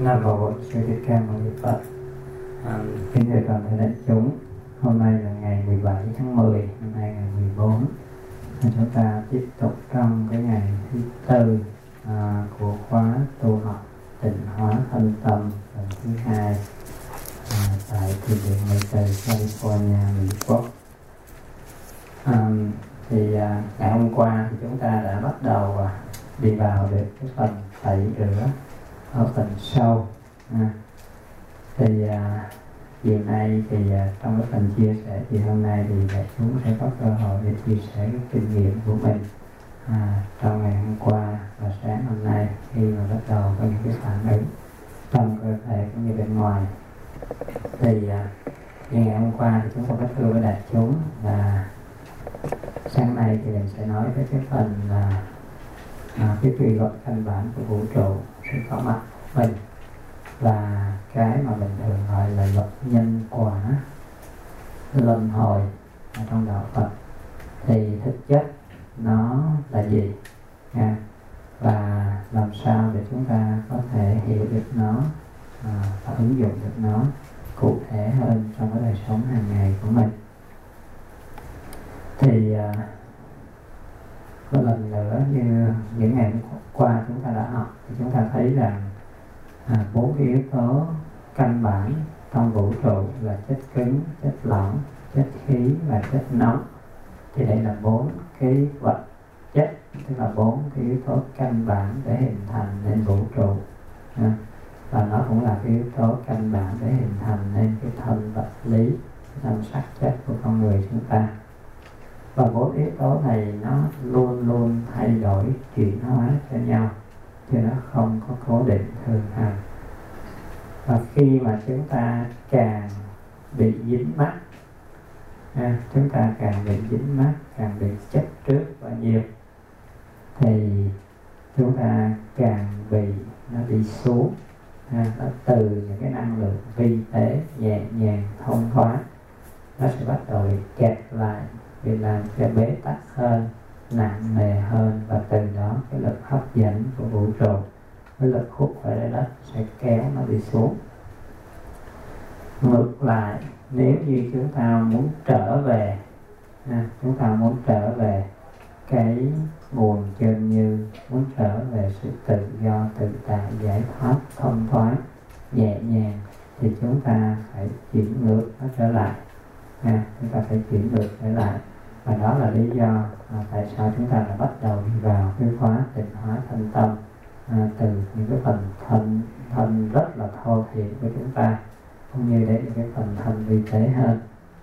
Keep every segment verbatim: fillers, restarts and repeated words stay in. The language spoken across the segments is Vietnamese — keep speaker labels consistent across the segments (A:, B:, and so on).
A: Nam mô Bổn Sư Thích Ca Mâu Ni Phật. À, kính thưa toàn thể đại chúng, hôm nay là ngày mười bảy tháng mười năm hai nghìn không trăm mười bốn. Chúng ta tiếp tục trong cái ngày thứ tư à, của khóa tu học tịnh hóa thân tâm lần thứ hai à, tại Thiền viện Mây Tây, California, Mỹ Quốc. À, thì à, ngày hôm qua thì chúng ta đã bắt đầu à, đi vào được cái phần tẩy rửa ở phần sâu. À, thì à, chiều nay thì à, trong cái phần chia sẻ thì hôm nay thì đại chúng sẽ có cơ hội để chia sẻ cái kinh nghiệm của mình à, trong ngày hôm qua và sáng hôm nay, khi mà bắt đầu có những cái phản ứng trong cơ thể cũng như bên ngoài. Thì à, như ngày hôm qua thì chúng ta có thưa với đại chúng là sáng nay thì mình sẽ nói với cái phần là à, cái quy luật căn bản của vũ trụ sẽ có mặt của mình, và cái mà mình thường gọi là luật nhân quả luân hồi ở trong đạo Phật thì thực chất nó là gì nha, và làm sao để chúng ta có thể hiểu được nó à, và ứng dụng được nó cụ thể hơn trong cái đời sống hàng ngày của mình. Thì à, có lần nữa như những ngày qua chúng ta đã học thì chúng ta thấy rằng à, bốn cái yếu tố căn bản trong vũ trụ là chất cứng, chất lỏng, chất khí và chất nóng. Thì đây là bốn cái vật chất, tức là bốn cái yếu tố căn bản để hình thành nên vũ trụ à, và nó cũng là cái yếu tố căn bản để hình thành nên cái thân vật lý, cái thân xác chất của con người chúng ta. Và bốn yếu tố này nó luôn luôn thay đổi, chuyển hóa cho nhau, chứ nó không có cố định thường hằng. Và khi mà chúng ta càng bị dính mắc à, chúng ta càng bị dính mắc, càng bị chấp trước bao nhiêu thì chúng ta càng bị nó đi xuống à, nó từ những cái năng lượng vi tế nhẹ nhàng thông thoáng, nó sẽ bắt đầu bị kẹt lại, bị làm cho bế tắc hơn, nặng nề hơn, và từ đó cái lực hấp dẫn của vũ trụ, cái lực hút ở trái đất sẽ kéo nó đi xuống. Ngược lại, nếu như chúng ta muốn trở về à, chúng ta muốn trở về cái nguồn chân như, muốn trở về sự tự do, tự tại, giải thoát, thông thoáng, nhẹ nhàng, thì chúng ta phải chuyển ngược nó trở lại à, chúng ta phải chuyển ngược trở lại. Và đó là lý do à, tại sao chúng ta đã bắt đầu đi vào cái khóa tịnh hóa thân tâm à, từ những cái phần thân thân rất là thô thiển của chúng ta, cũng như đến những cái phần thân vi tế hơn.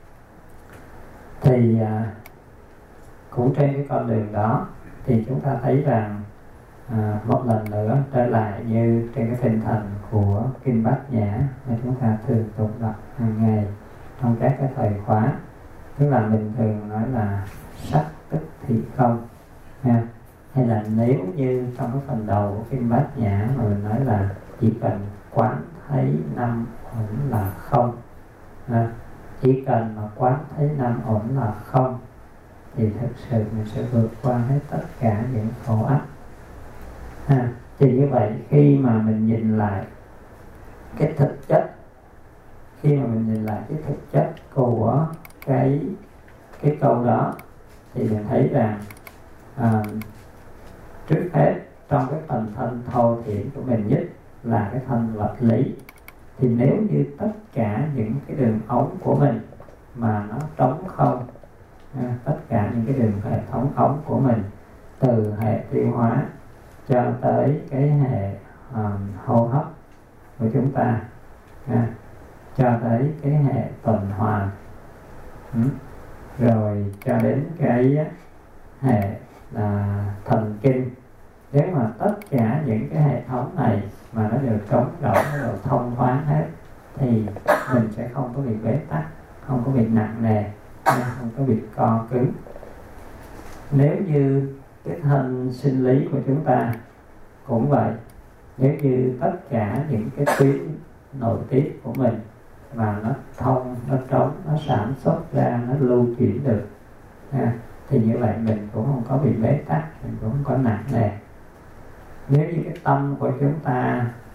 A: Thì à, cũng trên cái con đường đó thì chúng ta thấy rằng à, một lần nữa trở lại như trên cái tinh thần của Kinh Bát Nhã mà chúng ta thường tụng đọc hàng ngày trong các cái thời khóa, tức là mình thường nói là sắc tức thị không ha. Hay là nếu như trong cái phần đầu của Kinh Bát Nhã mà mình nói là chỉ cần quán thấy năm ổn là không ha. Chỉ cần mà quán thấy năm ổn là không thì thực sự mình sẽ vượt qua hết tất cả những khổ ách ha. Thì như vậy khi mà mình nhìn lại cái thực chất, khi mà mình nhìn lại cái thực chất của cái cái câu đó thì mình thấy rằng à, trước hết trong cái phần thân thô thiển của mình nhất là cái thân vật lý, thì nếu như tất cả những cái đường ống của mình mà nó trống không à, tất cả những cái đường hệ thống ống của mình, từ hệ tiêu hóa cho tới cái hệ um, hô hấp của chúng ta à, cho tới cái hệ tuần hoàn ừ. rồi cho đến cái hệ là thần kinh. Nếu mà tất cả những cái hệ thống này mà nó đều trống rỗng, nó đều thông thoáng hết, thì mình sẽ không có bị bế tắc, không có bị nặng nề, không có bị co cứng. Nếu như cái thân sinh lý của chúng ta cũng vậy, nếu như tất cả những cái tuyến nội tiết của mình mà nó thông, nó trống, nó sản xuất ra, nó lưu chuyển được ha, thì như vậy mình cũng không có bị bế tắc, mình cũng không có nặng nề. Nếu như cái tâm của chúng ta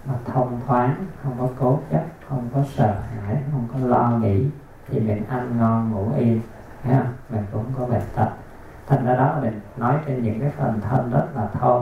A: mà thông thoáng, không có cố chấp, không có sợ hãi, không có lo nghĩ, thì mình ăn ngon ngủ yên, thấy không? Mình cũng không có bệnh tật. Thành ra đó mình nói trên những cái phần thân rất là thô.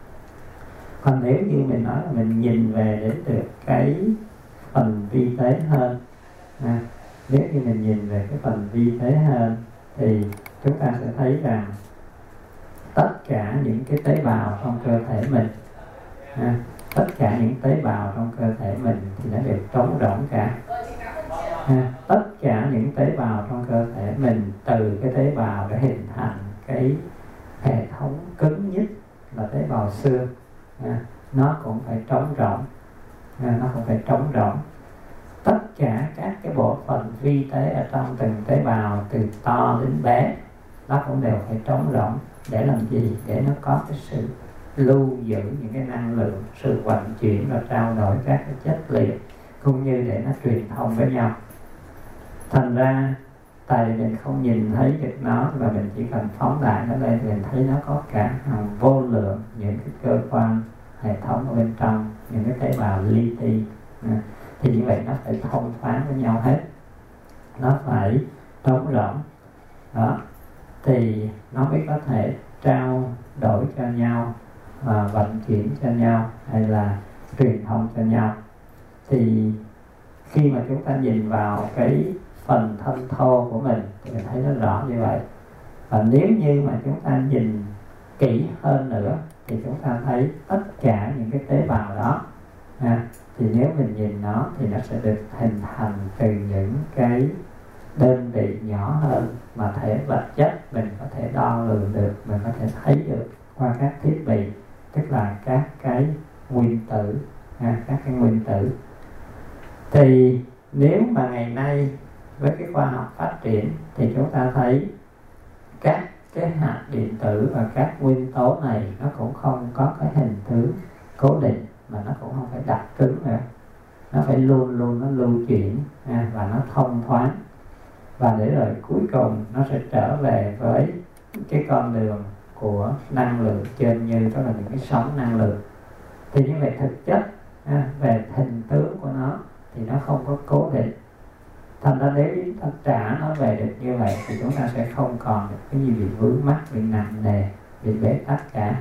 A: Còn nếu như mình nói là mình nhìn về để được cái phần vi tế hơn, à, nếu như mình nhìn về cái phần vi tế hơn thì chúng ta sẽ thấy rằng tất cả những cái tế bào trong cơ thể mình, à, tất cả những tế bào trong cơ thể mình thì nó đều trống rỗng cả. À, tất cả những tế bào trong cơ thể mình, từ cái tế bào để hình thành cái hệ thống cứng nhất là tế bào xương, à, nó cũng phải trống rỗng, à, nó cũng phải trống rỗng. Tất cả các cái bộ phận vi tế ở trong từng tế bào, từ to đến bé, nó cũng đều phải trống rỗng. Để làm gì? Để nó có cái sự lưu giữ những cái năng lượng, sự vận chuyển và trao đổi các cái chất liệu, cũng như để nó truyền thông với nhau. Thành ra tại vì mình không nhìn thấy được nó, và mình chỉ cần phóng đại nó lên, mình thấy nó có cả hàng vô lượng những cái cơ quan hệ thống ở bên trong, những cái tế bào li ti, à, thì như vậy nó phải thông thoáng với nhau hết, nó phải trống rỗng đó, thì nó mới có thể trao đổi cho nhau, và vận chuyển cho nhau, hay là truyền thông cho nhau. Thì khi mà chúng ta nhìn vào cái phần thân thô của mình thì mình thấy nó rõ như vậy. Và nếu như mà chúng ta nhìn kỹ hơn nữa thì chúng ta thấy tất cả những cái tế bào đó, à, thì nếu mình nhìn nó thì nó sẽ được hình thành từ những cái đơn vị nhỏ hơn mà thể vật chất mình có thể đo lường được, mình có thể thấy được qua các thiết bị, tức là các cái nguyên tử, à, các cái nguyên tử. Thì nếu mà ngày nay với cái khoa học phát triển thì chúng ta thấy các cái hạt điện tử và các nguyên tố này nó cũng không có cái hình tướng cố định, mà nó cũng không phải đặc cứng nữa, nó phải luôn luôn nó lưu chuyển, à, và nó thông thoáng, và để rồi cuối cùng nó sẽ trở về với cái con đường của năng lượng trên như, đó là những cái sóng năng lượng. Thì như vậy thực chất, à, về hình tướng của nó thì nó không có cố định. Thành ra nếu chúng ta trả nó về được như vậy thì chúng ta sẽ không còn được cái gì bị vướng mắc, bị nặng nề, bị bế tắc cả.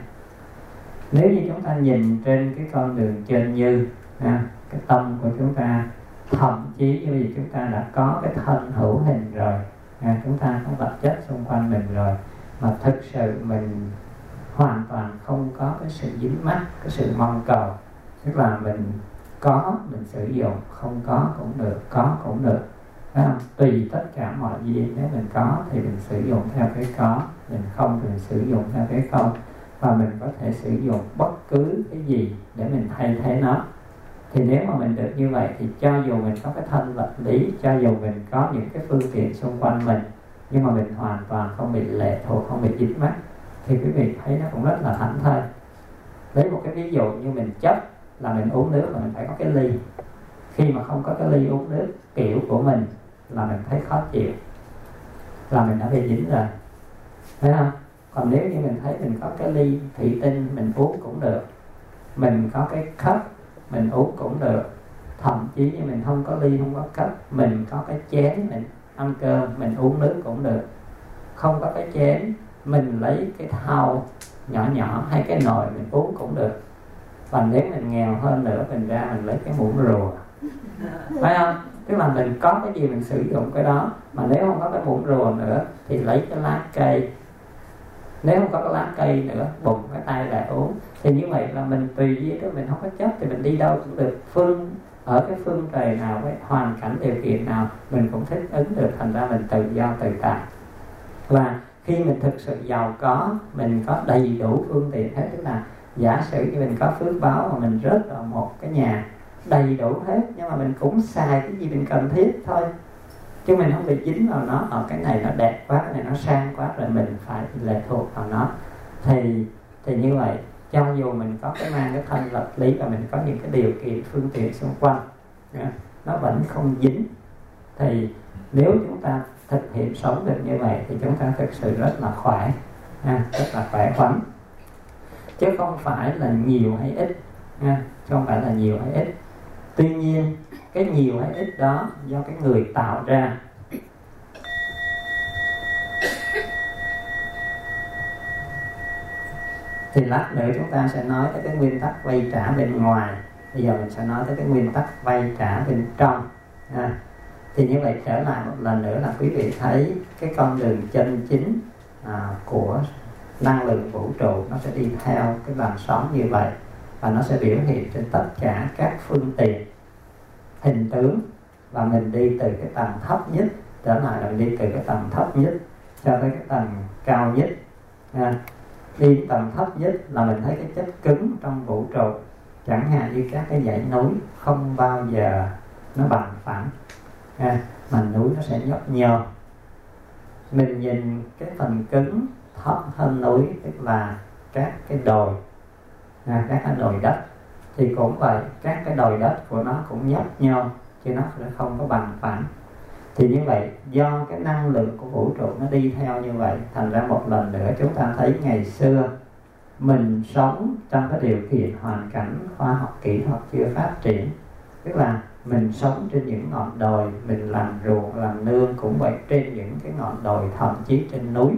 A: Nếu như chúng ta nhìn trên cái con đường trên như, à, cái tâm của chúng ta, thậm chí như vì chúng ta đã có cái thân hữu hình rồi, à, chúng ta có vật chất xung quanh mình rồi, mà thực sự mình hoàn toàn không có cái sự dính mắc, cái sự mong cầu, tức là mình có mình sử dụng, không có cũng được, có cũng được, phải không? Tùy tất cả mọi gì, nếu mình có thì mình sử dụng theo cái có, mình không thì mình sử dụng theo cái không, và mình có thể sử dụng bất cứ cái gì để mình thay thế nó. Thì nếu mà mình được như vậy thì cho dù mình có cái thân vật lý, cho dù mình có những cái phương tiện xung quanh mình, nhưng mà mình hoàn toàn không bị lệ thuộc, không bị dính mắc, thì quý vị thấy nó cũng rất là thảnh thơi. Lấy một cái ví dụ như mình chấp là mình uống nước là mình phải có cái ly. Khi mà không có cái ly uống nước kiểu của mình là mình thấy khó chịu, là mình đã bị dính rồi, thấy không? Còn nếu như mình thấy mình có cái ly thủy tinh mình uống cũng được, mình có cái cup mình uống cũng được, thậm chí như mình không có ly, không có cup, mình có cái chén mình ăn cơm, mình uống nước cũng được. Không có cái chén, mình lấy cái thau nhỏ nhỏ hay cái nồi mình uống cũng được. Và nếu mình nghèo hơn nữa, mình ra mình lấy cái muỗng rùa, phải không? Tức là mình có cái gì mình sử dụng cái đó. Mà nếu không có cái muỗng rùa nữa thì lấy cái lá cây, nếu không có cái lá cây nữa, bụng cái tay lại uống. Thì như vậy là mình tùy ý đó, mình không có chấp thì mình đi đâu cũng được. Phương ở cái phương trời nào, cái hoàn cảnh điều kiện nào mình cũng thích ứng được. Thành ra mình tự do tự tại. Và khi mình thực sự giàu có, mình có đầy đủ phương tiện hết, tức là giả sử như mình có phước báo mà mình rớt vào một cái nhà đầy đủ hết, nhưng mà mình cũng xài cái gì mình cần thiết thôi, chứ mình không bị dính vào nó. Ở cái này nó đẹp quá, cái này nó sang quá, rồi mình phải lệ thuộc vào nó. Thì thì như vậy, cho dù mình có cái mang cái thân vật lý và mình có những cái điều kiện phương tiện xung quanh, nó vẫn không dính. Thì nếu chúng ta thực hiện sống được như vậy thì chúng ta thực sự rất là khỏe, rất là khỏe khoắn, chứ không phải là nhiều hay ít, nha, chứ không phải là nhiều hay ít. Tuy nhiên cái nhiều hay ít đó do cái người tạo ra. Thì lát nữa chúng ta sẽ nói tới cái nguyên tắc vay trả bên ngoài. Bây giờ mình sẽ nói tới cái nguyên tắc vay trả bên trong. À, thì như vậy trở lại một lần nữa là quý vị thấy cái con đường chân chính à, của năng lượng vũ trụ nó sẽ đi theo cái làn sóng như vậy, và nó sẽ biểu hiện trên tất cả các phương tiện hình tướng, và mình đi từ cái tầng thấp nhất trở lại là mình đi từ cái tầng thấp nhất cho tới cái tầng cao nhất. À, đi tầng thấp nhất là mình thấy cái chất cứng trong vũ trụ, chẳng hạn như các cái dãy núi không bao giờ nó bằng phẳng, à, mà núi nó sẽ nhấp nhô. Mình nhìn cái phần cứng thấp hơn núi, tức là các cái đồi, à, các cái đồi đất, thì cũng vậy, các cái đồi đất của nó cũng nhấp nhô chứ nó sẽ không có bằng phẳng. Thì như vậy do cái năng lượng của vũ trụ nó đi theo như vậy, thành ra một lần nữa chúng ta thấy ngày xưa mình sống trong cái điều kiện hoàn cảnh khoa học kỹ thuật chưa phát triển, tức là mình sống trên những ngọn đồi, mình làm ruộng làm nương cũng vậy trên những cái ngọn đồi, thậm chí trên núi.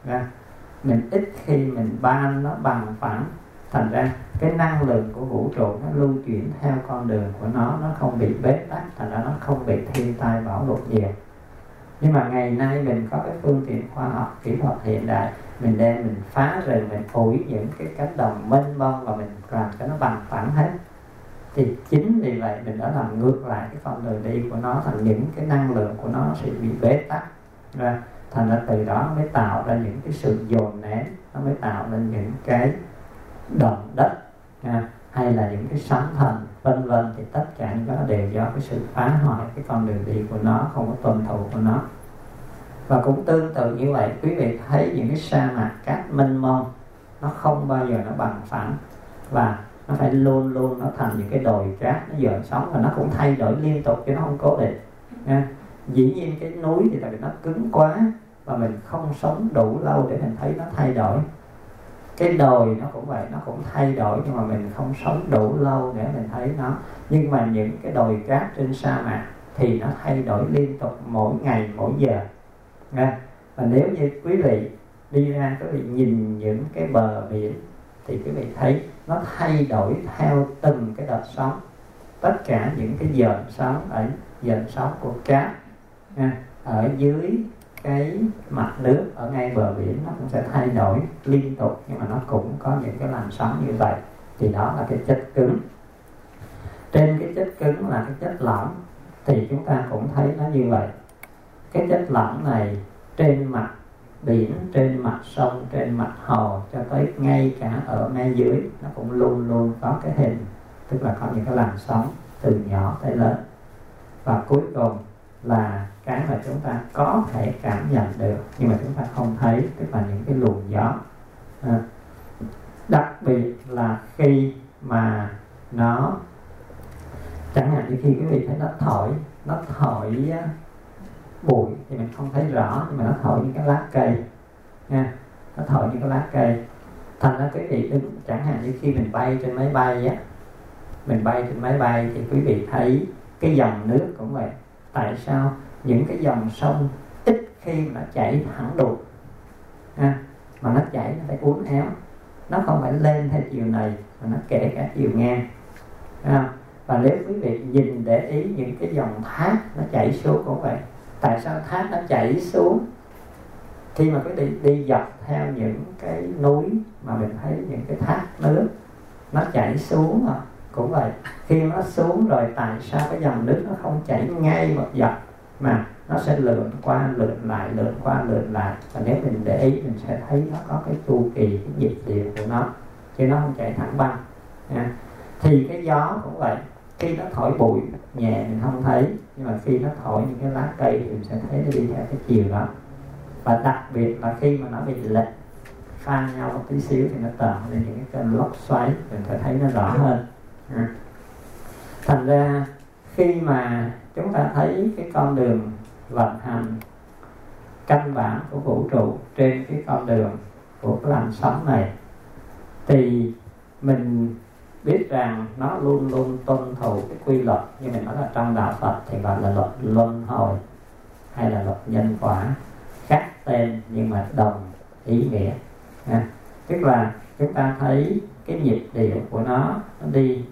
A: Mình ít khi mình ban nó bằng phẳng, thành ra cái năng lượng của vũ trụ nó lưu chuyển theo con đường của nó, nó không bị bế tắc, thành ra nó không bị thiên tai bão lụt nhiều. Nhưng mà ngày nay mình có cái phương tiện khoa học kỹ thuật hiện đại, mình đem mình phá rừng, mình ủi những cái cánh đồng mênh mông và mình làm cho nó bằng phẳng hết. Thì chính vì vậy mình đã làm ngược lại cái con đường đi của nó, thành những cái năng lượng của nó sẽ bị bế tắc ra, thành ra từ đó nó mới tạo ra những cái sự dồn nén, nó mới tạo ra những cái động đất, à, hay là những cái sóng thần vân vân. Thì tất cả những đó đều do cái sự phá hoại cái con đường đi của nó, không có tuân thủ của nó. Và cũng tương tự như vậy, quý vị thấy những cái sa mạc cát mênh mông, nó không bao giờ nó bằng phẳng, và nó phải luôn luôn nó thành những cái đồi cát, nó dợn sóng, và nó cũng thay đổi liên tục chứ nó không cố định. À, dĩ nhiên cái núi thì tại vì nó cứng quá và mình không sống đủ lâu để mình thấy nó thay đổi. Cái đồi nó cũng vậy, nó cũng thay đổi, nhưng mà mình không sống đủ lâu để mình thấy nó. Nhưng mà những cái đồi cát trên sa mạc thì nó thay đổi liên tục mỗi ngày mỗi giờ. À, và nếu như quý vị đi ra, quý vị nhìn những cái bờ biển thì quý vị thấy nó thay đổi theo từng cái đợt sóng. Tất cả những cái dợn sóng ở dợn sóng của cát, à, ở dưới cái mặt nước ở ngay bờ biển nó cũng sẽ thay đổi liên tục, nhưng mà nó cũng có những cái làn sóng như vậy. Thì đó là cái chất cứng. Trên cái chất cứng là cái chất lỏng, thì chúng ta cũng thấy nó như vậy. Cái chất lỏng này trên mặt biển, trên mặt sông, trên mặt hồ, cho tới ngay cả ở ngay dưới, nó cũng luôn luôn có cái hình, tức là có những cái làn sóng từ nhỏ tới lớn. Và cuối cùng là cái mà chúng ta có thể cảm nhận được nhưng mà chúng ta không thấy, tức là những cái luồng gió. À, đặc biệt là khi mà nó, chẳng hạn như khi quý vị thấy nó thổi, nó thổi bụi thì mình không thấy rõ, nhưng mà nó thổi những cái lá cây nha, nó thổi những cái lá cây. Thành ra quý vị đứng, chẳng hạn như khi mình bay trên máy bay á, mình bay trên máy bay thì quý vị thấy cái dòng nước cũng vậy. Tại sao những cái dòng sông ít khi mà nó chảy thẳng đuột, à, mà nó chảy nó phải uốn éo, nó không phải lên theo chiều này mà nó kể cả chiều ngang, à, và nếu quý vị nhìn để ý những cái dòng thác nó chảy xuống cũng vậy. Tại sao thác nó chảy xuống? Khi mà quý vị đi dọc theo những cái núi mà mình thấy những cái thác nước nó chảy xuống mà cũng vậy. Khi nó xuống rồi, tại sao cái dòng nước nó không chảy ngay một dọc mà nó sẽ lượn qua lượn lại, lượn qua lượn lại? Và nếu mình để ý mình sẽ thấy nó có cái chu kỳ, cái nhịp điệu của nó, chứ nó không chạy thẳng băng. À, thì cái gió cũng vậy. Khi nó thổi bụi nhẹ mình không thấy, nhưng mà khi nó thổi những cái lá cây thì mình sẽ thấy nó đi theo cái chiều đó. Và đặc biệt là khi mà nó bị lệch pha nhau một tí xíu thì nó tạo nên những cái cơn lốc xoáy, mình sẽ thấy nó rõ hơn. À, thành ra khi mà chúng ta thấy cái con đường vận hành căn bản của vũ trụ trên cái con đường của cái làn sóng này, thì mình biết rằng nó luôn luôn tuân thủ cái quy luật, như mình nói là trong đạo Phật thì gọi là luật luân hồi hay là luật nhân quả, khác tên nhưng mà đồng ý nghĩa. À, tức là chúng ta thấy cái nhịp điệu của nó, nó đi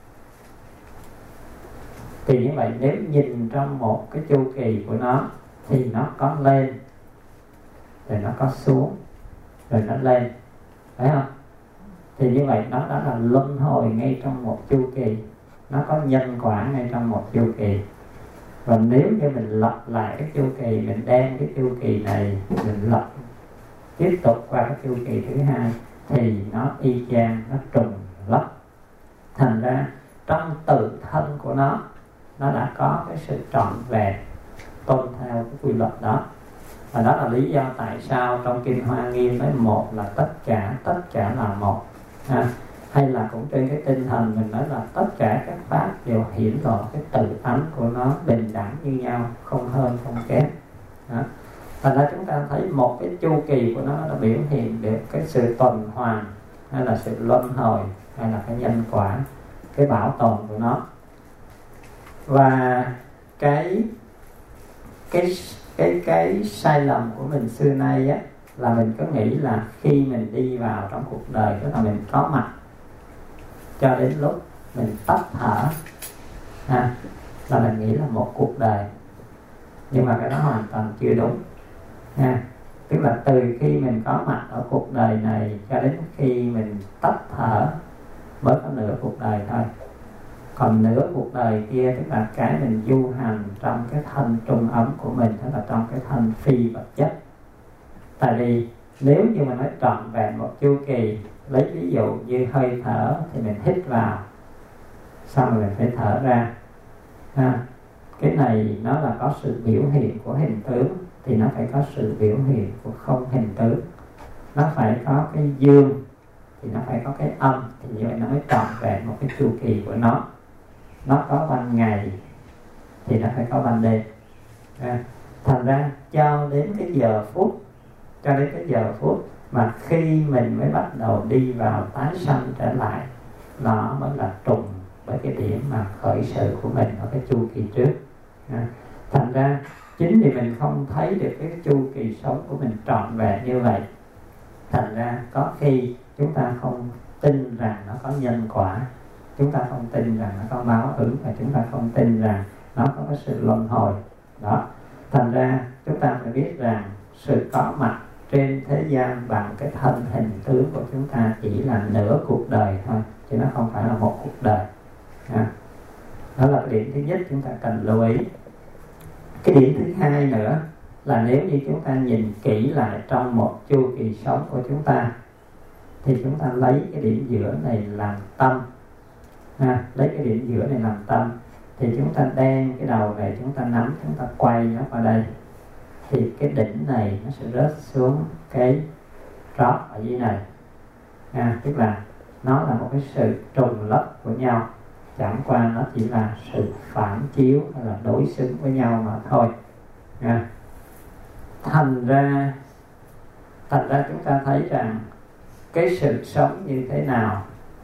A: thì như vậy nếu nhìn trong một cái chu kỳ của nó thì nó có lên rồi nó có xuống rồi nó lên, phải không? Thì như vậy nó đã là luân hồi ngay trong một chu kỳ, nó có nhân quả ngay trong một chu kỳ. Và nếu như mình lặp lại cái chu kỳ, mình đem cái chu kỳ này mình lặp tiếp tục qua cái chu kỳ thứ hai thì nó y chang, nó trùng lắp. Thành ra trong tự thân của nó, nó đã có cái sự trọn vẹn tuân theo cái quy luật đó. Và đó là lý do tại sao trong Kinh Hoa Nghiêm nói một là tất cả, tất cả là một. À, hay là cũng trên cái tinh thần mình nói là tất cả các pháp đều hiển lộ cái tự tánh của nó bình đẳng như nhau, không hơn không kém. Đó. Thành ra chúng ta thấy một cái chu kỳ của nó đã biểu hiện được cái sự tuần hoàn, hay là sự luân hồi, hay là cái nhân quả, cái bảo tồn của nó. Và cái cái cái cái sai lầm của mình xưa nay á, là mình có nghĩ là khi mình đi vào trong cuộc đời, tức là mình có mặt cho đến lúc mình tắt thở, ha, là mình nghĩ là một cuộc đời. Nhưng mà cái đó hoàn toàn chưa đúng, ha. Tức là từ khi mình có mặt ở cuộc đời này cho đến khi mình tắt thở mới có nửa cuộc đời thôi. Còn nửa cuộc đời kia tức là cái mình du hành trong cái thân trung ấm của mình, tức là trong cái thân phi vật chất. Tại vì nếu như mà nói trọn vẹn một chu kỳ, lấy ví dụ như hơi thở thì mình hít vào, xong rồi mình phải thở ra, ha. Cái này nó là có sự biểu hiện của hình tướng, thì nó phải có sự biểu hiện của không hình tướng. Nó phải có cái dương thì nó phải có cái âm, thì như vậy nó mới trọn vẹn một cái chu kỳ của nó. Nó có ban ngày thì nó phải có ban đêm. À, thành ra cho đến cái giờ phút, cho đến cái giờ phút mà khi mình mới bắt đầu đi vào tái sanh trở lại, nó mới là trùng với cái điểm mà khởi sự của mình ở cái chu kỳ trước. À, thành ra chính vì mình không thấy được cái chu kỳ sống của mình trọn vẹn như vậy, thành ra có khi chúng ta không tin rằng nó có nhân quả, chúng ta không tin rằng nó có báo ứng, và chúng ta không tin rằng nó có cái sự luân hồi đó. Thành ra chúng ta phải biết rằng sự có mặt trên thế gian bằng cái thân hình tướng của chúng ta chỉ là nửa cuộc đời thôi, chứ nó không phải là một cuộc đời. À, đó là cái điểm thứ nhất chúng ta cần lưu ý. Cái điểm thứ hai nữa là nếu như chúng ta nhìn kỹ lại trong một chu kỳ sống của chúng ta, thì chúng ta lấy cái điểm giữa này làm tâm. À, lấy cái điểm giữa này làm tâm, thì chúng ta đem cái đầu này, chúng ta nắm, chúng ta quay nó vào đây, thì cái đỉnh này nó sẽ rớt xuống cái drop ở dưới này. À, tức là nó là một cái sự trùng lắp của nhau, chẳng qua nó chỉ là sự phản chiếu hay là đối xứng với nhau mà thôi. À, thành ra thành ra chúng ta thấy rằng cái sự sống như thế nào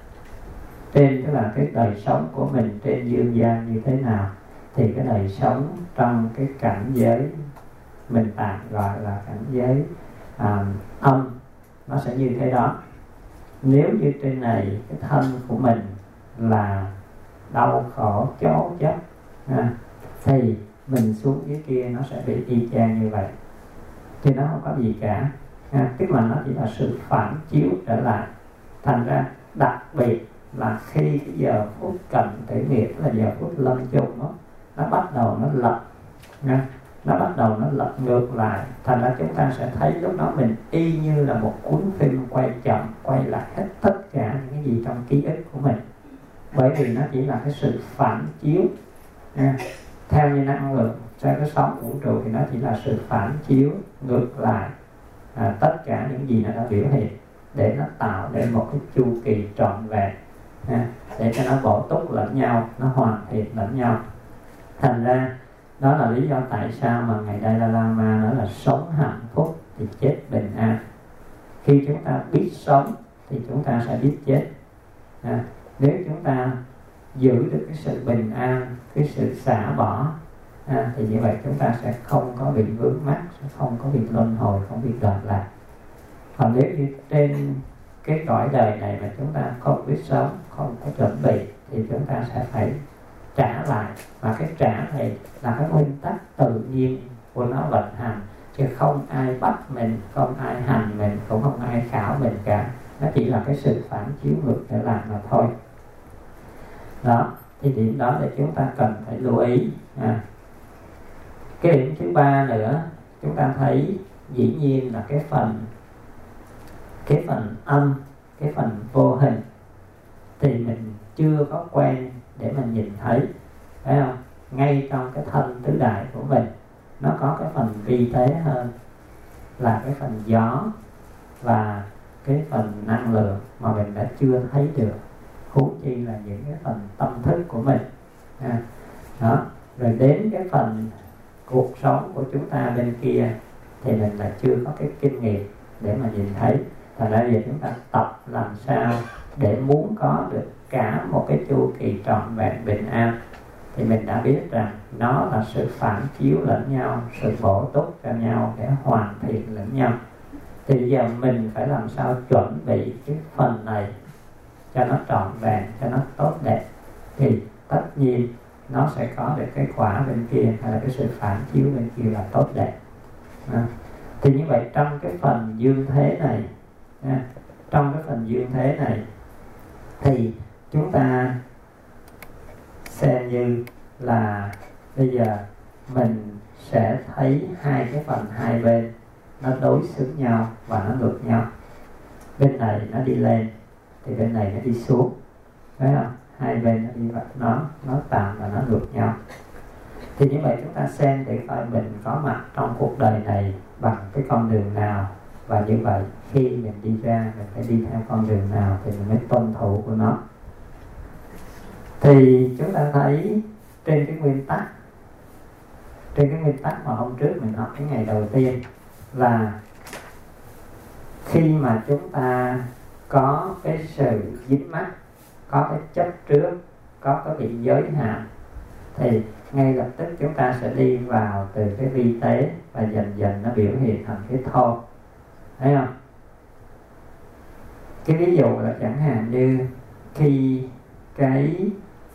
A: trên, tức là cái đời sống của mình trên dương gian như thế nào, thì cái đời sống trong cái cảnh giới mình tạm gọi là cảnh giới à, âm nó sẽ như thế đó. Nếu như trên này cái thân của mình là đau khổ chó chấp, à, thì mình xuống dưới kia nó sẽ bị y chang như vậy, thì nó không có gì cả. À, tức là nó chỉ là sự phản chiếu trở lại. Thành ra đặc biệt là khi cái giờ phút cận tử nghiệp, là giờ phút lâm chung đó, nó bắt đầu nó lật, nha, nó bắt đầu nó lật ngược lại. Thành ra chúng ta sẽ thấy lúc đó mình y như là một cuốn phim quay chậm, quay lại hết tất cả những cái gì trong ký ức của mình, bởi vì nó chỉ là cái sự phản chiếu. nha. Theo như năng lượng cho cái sóng vũ trụ thì nó chỉ là sự phản chiếu ngược lại à, tất cả những gì nó đã biểu hiện, để nó tạo nên một cái chu kỳ trọn vẹn, à, để cho nó bổ túc lẫn nhau, nó hoàn thiện lẫn nhau. Thành ra đó là lý do tại sao mà ngài Dalai Lama nói là sống hạnh phúc thì chết bình an. Khi chúng ta biết sống thì chúng ta sẽ biết chết. À, Nếu chúng ta giữ được cái sự bình an, cái sự xả bỏ, à, thì như vậy chúng ta sẽ không có bị vướng mắc, sẽ không có bị luân hồi, không bị đọa lạc. Còn nếu như trên cái cõi đời này mà chúng ta không biết sống, không có chuẩn bị, thì chúng ta sẽ phải trả lại. Và cái trả này là cái nguyên tắc tự nhiên của nó vận hành, chứ không ai bắt mình, không ai hành mình, cũng không ai khảo mình cả. Nó chỉ là cái sự phản chiếu ngược trở lại mà thôi. Đó, thì điểm đó là chúng ta cần phải lưu ý. à. Cái điểm thứ ba nữa, chúng ta thấy dĩ nhiên là cái phần cái phần âm, cái phần vô hình thì mình chưa có quen để mình nhìn thấy, phải không? Ngay trong cái thân tứ đại của mình, nó có cái phần vi tế hơn là cái phần gió và cái phần năng lượng mà mình đã chưa thấy được, huống chi là những cái phần tâm thức của mình. à, đó. Rồi đến cái phần cuộc sống của chúng ta bên kia thì mình là chưa có cái kinh nghiệm để mà nhìn thấy. Thành ra giờ chúng ta tập làm sao để muốn có được cả một cái chu kỳ trọn vẹn bình an, thì mình đã biết rằng nó là sự phản chiếu lẫn nhau, sự bổ túc cho nhau để hoàn thiện lẫn nhau. Thì bây giờ mình phải làm sao chuẩn bị cái phần này cho nó trọn vẹn, cho nó tốt đẹp, thì tất nhiên nó sẽ có được cái quả bên kia, hay là cái sự phản chiếu bên kia là tốt đẹp. à. Thì như vậy trong cái phần dương thế này, à, trong cái phần dương thế này thì chúng ta xem như là bây giờ mình sẽ thấy hai cái phần hai bên nó đối xứng nhau và nó ngược nhau. Bên này nó đi lên thì bên này nó đi xuống, thấy không? Hai bên nó đi vào, nó nó tạm và nó ngược nhau. Thì như vậy chúng ta xem để coi mình có mặt trong cuộc đời này bằng cái con đường nào, và như vậy khi mình đi ra mình phải đi theo con đường nào thì mình mới tuân thủ của nó. Thì chúng ta thấy trên cái nguyên tắc trên cái nguyên tắc mà hôm trước mình học cái ngày đầu tiên là khi mà chúng ta có cái sự dính mắc, có cái chấp trước, có cái bị giới hạn, thì ngay lập tức chúng ta sẽ đi vào từ cái vi tế và dần dần nó biểu hiện thành cái thô. Thấy không? Cái ví dụ là chẳng hạn như khi cái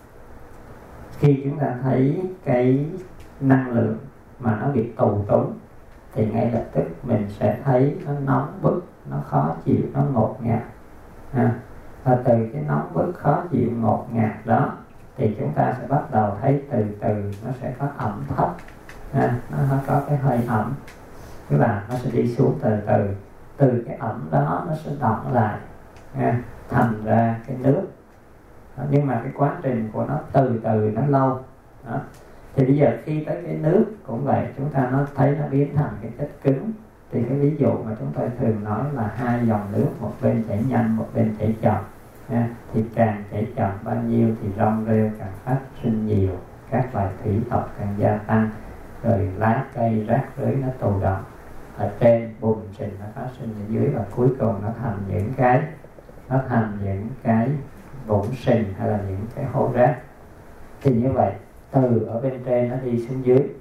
A: khi chúng ta thấy cái năng lượng mà nó bị tù túng, thì ngay lập tức mình sẽ thấy nó nóng bức, nó khó chịu, nó ngột ngạt. à, Và từ cái nóng bức, khó chịu, ngột ngạt đó thì chúng ta sẽ bắt đầu thấy từ từ nó sẽ có ẩm thấp, à, nó có cái hơi ẩm, tức là nó sẽ đi xuống từ từ. Từ cái ẩm đó nó sẽ đọng lại, à, thành ra cái nước. Đó, nhưng mà cái quá trình của nó từ từ nó lâu. Đó. Thì bây giờ khi tới cái nước cũng vậy, chúng ta nó thấy nó biến thành cái chất cứng. Thì cái ví dụ mà chúng tôi thường nói là hai dòng nước, một bên chảy nhanh, một bên chảy chậm. À, thì càng chảy chậm bao nhiêu thì rong rêu càng phát sinh nhiều, các loài thủy tộc càng gia tăng, rồi lá cây rác rưới nó tù đọng ở trên, bùn sình nó phát sinh ở dưới, và cuối cùng nó thành những cái nó thành những cái bùn sình hay là những cái hố rác. Thì như vậy từ ở bên trên nó đi xuống dưới.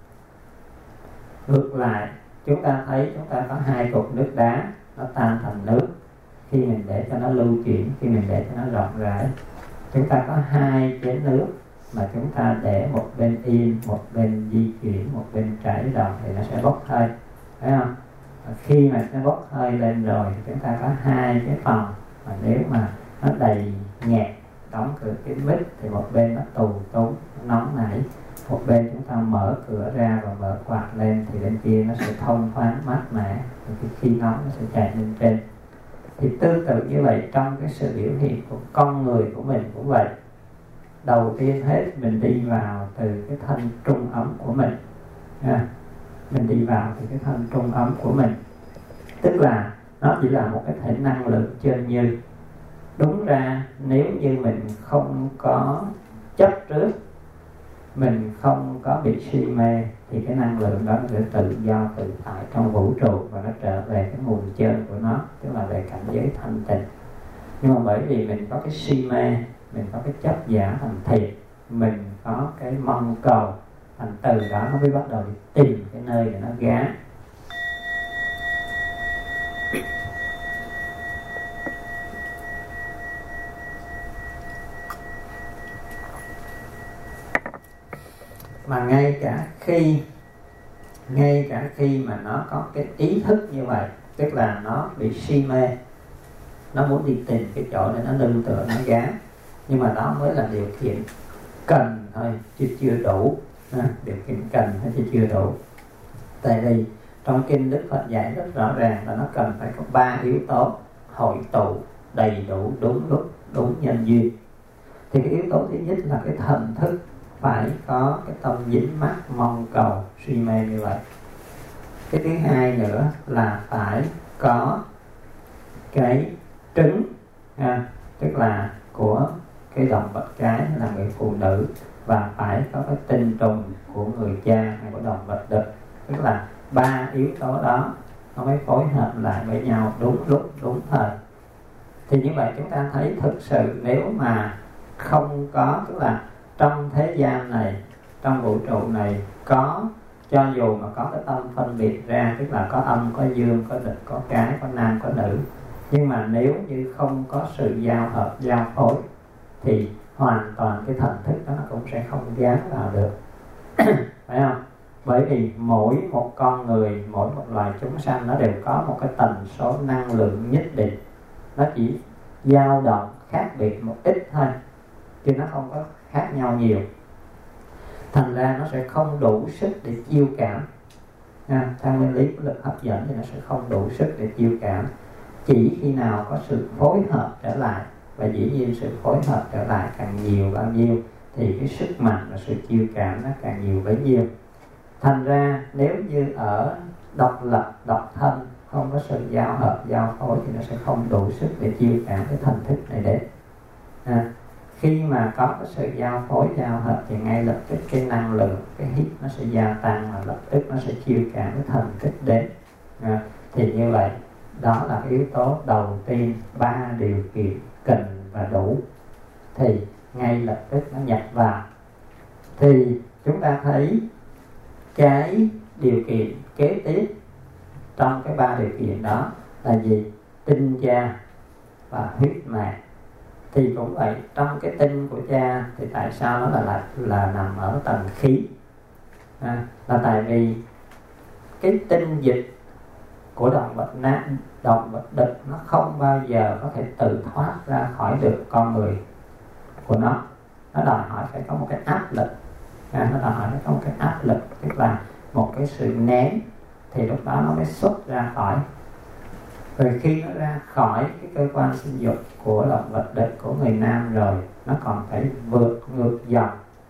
A: Ngược lại, chúng ta thấy chúng ta có hai cục nước đá, nó tan thành nước khi mình để cho nó lưu chuyển, khi mình để cho nó rộng rãi. Chúng ta có hai chén nước mà chúng ta để một bên yên, một bên di chuyển, một bên trải rộng thì nó sẽ bốc hơi, thấy không? Và khi mà nó bốc hơi lên rồi thì chúng ta có hai cái phòng, mà nếu mà nó đầy nhẹ, đóng cửa kín mít thì một bên nó tù túng, nó nóng nảy, một bên chúng ta mở cửa ra và mở quạt lên thì bên kia nó sẽ thông thoáng mát mẻ, thì khi nóng nó sẽ chạy lên trên. Thì tương tự như vậy, trong cái sự biểu hiện của con người của mình cũng vậy. Đầu tiên hết mình đi vào từ cái thân trung ấm của mình, à, mình đi vào từ cái thân trung ấm của mình, tức là nó chỉ là một cái thể năng lượng chân như. Đúng ra nếu như mình không có chấp trước, mình không có bị si mê, thì cái năng lượng đó nó sẽ tự do tự tại trong vũ trụ và nó trở về cái nguồn chân của nó, tức là về cảnh giới thanh tịnh. Nhưng mà bởi vì mình có cái si mê, mình có cái chấp giả thành thiệt, mình có cái mong cầu, thành từ đó nó mới bắt đầu đi tìm cái nơi để nó gán. Mà ngay cả khi ngay cả khi mà nó có cái ý thức như vậy, tức là nó bị si mê, nó muốn đi tìm cái chỗ để nó nương tựa, nó gán, nhưng mà đó mới là điều kiện cần thôi, chứ chưa đủ. À, điều kiện cần thôi chứ chưa đủ. Tại vì trong kinh Đức Phật dạy rất rõ ràng là nó cần phải có ba yếu tố hội tụ đầy đủ, đúng lúc, đúng nhân duyên. Thì cái yếu tố thứ nhất là cái thần thức phải có cái tâm dính mắc, mong cầu, suy mê như vậy. Cái thứ hai nữa là phải có cái trứng, à, tức là của cái động vật cái là người phụ nữ, và phải có cái tinh trùng của người cha hay của động vật đực. Tức là ba yếu tố đó nó mới phối hợp lại với nhau đúng lúc, đúng thời. Thì như vậy chúng ta thấy thực sự nếu mà không có, tức là trong thế gian này, trong vũ trụ này có, cho dù mà có cái tâm phân biệt ra, tức là có âm, có dương, có đực, có cái, có nam, có nữ, nhưng mà nếu như không có sự giao hợp, giao phối thì hoàn toàn cái thần thức đó nó cũng sẽ không gán vào được. Phải không? Bởi vì mỗi một con người, mỗi một loài chúng sanh nó đều có một cái tần số năng lượng nhất định, nó chỉ dao động khác biệt một ít thôi, chứ nó không có khác nhau nhiều. Thành ra nó sẽ không đủ sức để chiêu cảm. À, theo nguyên lý của lực hấp dẫn thì nó sẽ không đủ sức để chiêu cảm. Chỉ khi nào có sự phối hợp trở lại, và dĩ nhiên sự phối hợp trở lại càng nhiều bao nhiêu thì cái sức mạnh và sự chiêu cảm nó càng nhiều bấy nhiêu. Thành ra nếu như ở độc lập, độc thân, không có sự giao hợp, giao phối thì nó sẽ không đủ sức để chiêu cảm cái thần thức này đến. À, khi mà có cái sự giao phối, giao hợp thì ngay lập tức cái năng lượng, cái hít nó sẽ gia tăng, và lập tức nó sẽ chiêu cảm cái thần thức đến. À, thì như vậy đó là cái yếu tố đầu tiên, ba điều kiện cần và đủ thì ngay lập tức nó nhập vào. Thì chúng ta thấy cái điều kiện kế tiếp trong cái ba điều kiện đó là gì? Tinh cha và huyết mạch. Thì cũng vậy, trong cái tinh của cha thì tại sao nó là là, là nằm ở tầng khí? À, là tại vì cái tinh dịch của động vật nam, động vật đực nó không bao giờ có thể tự thoát ra khỏi được con người của nó. Nó đòi hỏi phải có một cái áp lực, à, nó đòi hỏi phải có một cái áp lực, tức là một cái sự nén, thì lúc đó nó mới xuất ra khỏi. Rồi khi nó ra khỏi cái cơ quan sinh dục của động vật đực của người nam rồi, nó còn phải vượt ngược dòng,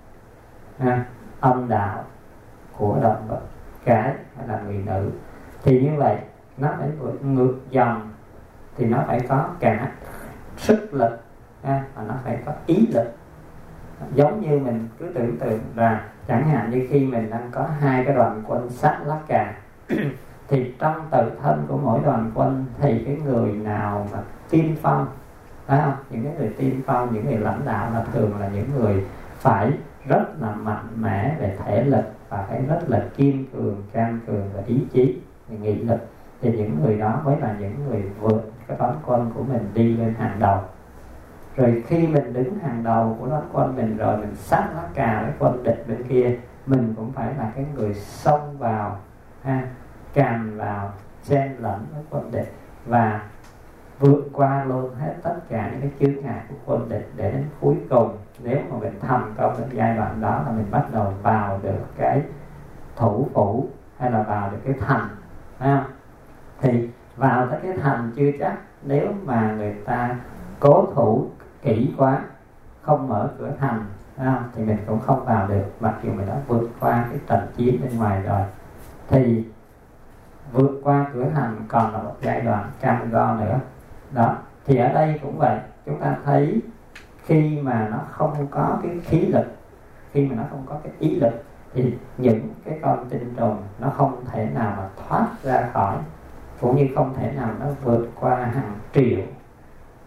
A: à, âm đạo của động vật cái hay là người nữ. Thì như vậy nó phải vượt ngược dòng thì nó phải có cả sức lực, à, và nó phải có ý lực. Giống như mình cứ tưởng tượng là chẳng hạn như khi mình đang có hai cái đoàn quân sát lá cà thì trong tự thân của mỗi đoàn quân thì cái người nào mà tiên phong, phải không? Những cái người tiên phong, những người lãnh đạo là thường là những người phải rất là mạnh mẽ về thể lực, và phải rất là kiên cường, can cường và ý chí, nghị lực. Thì những người đó mới là những người vượt cái đoàn quân của mình đi lên hàng đầu. Rồi khi mình đứng hàng đầu của đoàn quân mình rồi, mình sát lá cà với quân địch bên kia, mình cũng phải là cái người xông vào, ha, càn vào, chen lẫn với quân địch và vượt qua luôn hết tất cả những cái chướng ngại của quân địch, để đến cuối cùng nếu mà mình thành công đến giai đoạn đó là mình bắt đầu vào được cái thủ phủ hay là vào được cái thành, phải không? Thì vào tới cái thành chưa chắc, nếu mà người ta cố thủ kỹ quá, không mở cửa thành, phải không? Thì mình cũng không vào được, mặc dù mình đã vượt qua cái trận chiến bên ngoài rồi. Thì vượt qua cửa thành còn là một giai đoạn cam go nữa đó. Thì ở đây cũng vậy, chúng ta thấy khi mà nó không có cái khí lực, khi mà nó không có cái ý lực, thì những cái con tinh trùng nó không thể nào mà thoát ra khỏi, cũng như không thể nào nó vượt qua hàng triệu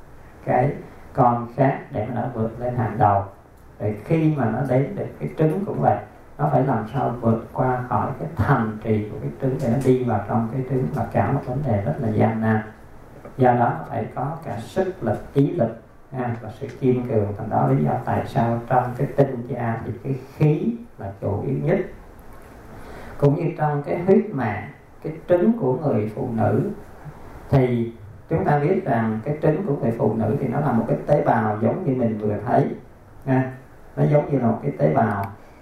A: cái con khác để mà nó vượt lên hàng đầu. Rồi khi mà nó đến được cái trứng cũng vậy, nó phải làm sao vượt qua khỏi cái thành trì của cái trứng để nó đi vào trong cái trứng, là cả một vấn đề rất là gian nan. Do đó nó phải có cả sức lực, ý lực ha, và sự kiên cường. Thành đó lý do tại sao trong cái tinh cha thì cái khí là chủ yếu nhất. Cũng như trong cái huyết mạng, cái trứng của người phụ nữ, thì chúng ta biết rằng cái trứng của người phụ nữ thì nó là một cái tế bào giống như mình vừa thấy ha. Nó giống như là một cái tế bào,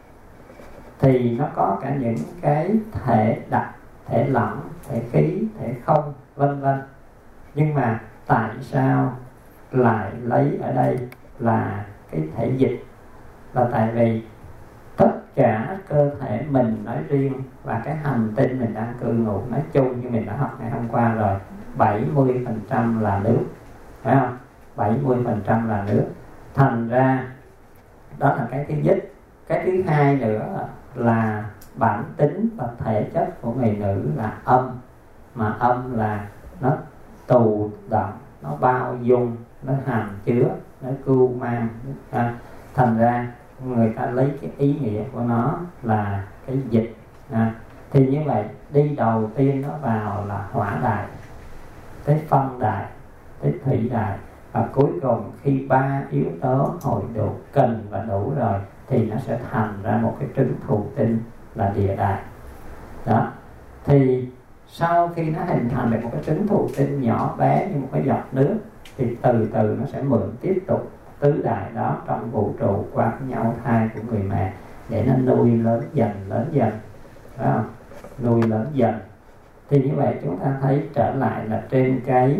A: thì nó có cả những cái thể đặc, thể lỏng, thể khí, thể không, vân vân. Nhưng mà tại sao lại lấy ở đây là cái thể dịch? Là tại vì tất cả cơ thể mình nói riêng và cái hành tinh mình đang cư ngụ nói chung, như mình đã học ngày hôm qua rồi, bảy mươi phần trăm là nước, phải không? bảy mươi phần trăm là nước. Thành ra đó là cái thứ nhất. Cái thứ hai nữa là bản tính và thể chất của người nữ là âm. Mà âm là nó tù động, nó bao dung, nó hàm chứa, nó cưu mang à. Thành ra người ta lấy cái ý nghĩa của nó là cái dịch à. Thì như vậy đi đầu tiên nó vào là hỏa đại, tới phong đại, tới thủy đại, và cuối cùng khi ba yếu tố hội đủ cần và đủ rồi thì nó sẽ thành ra một cái trứng thụ tinh là địa đại. Đó. Thì sau khi nó hình thành được một cái trứng thụ tinh nhỏ bé như một cái giọt nước, thì từ từ nó sẽ mượn tiếp tục tứ đại đó trong vũ trụ qua cái nhau thai của người mẹ để nó nuôi lớn dần lớn dần, phải không? Nuôi lớn dần. Thì như vậy chúng ta thấy trở lại là trên cái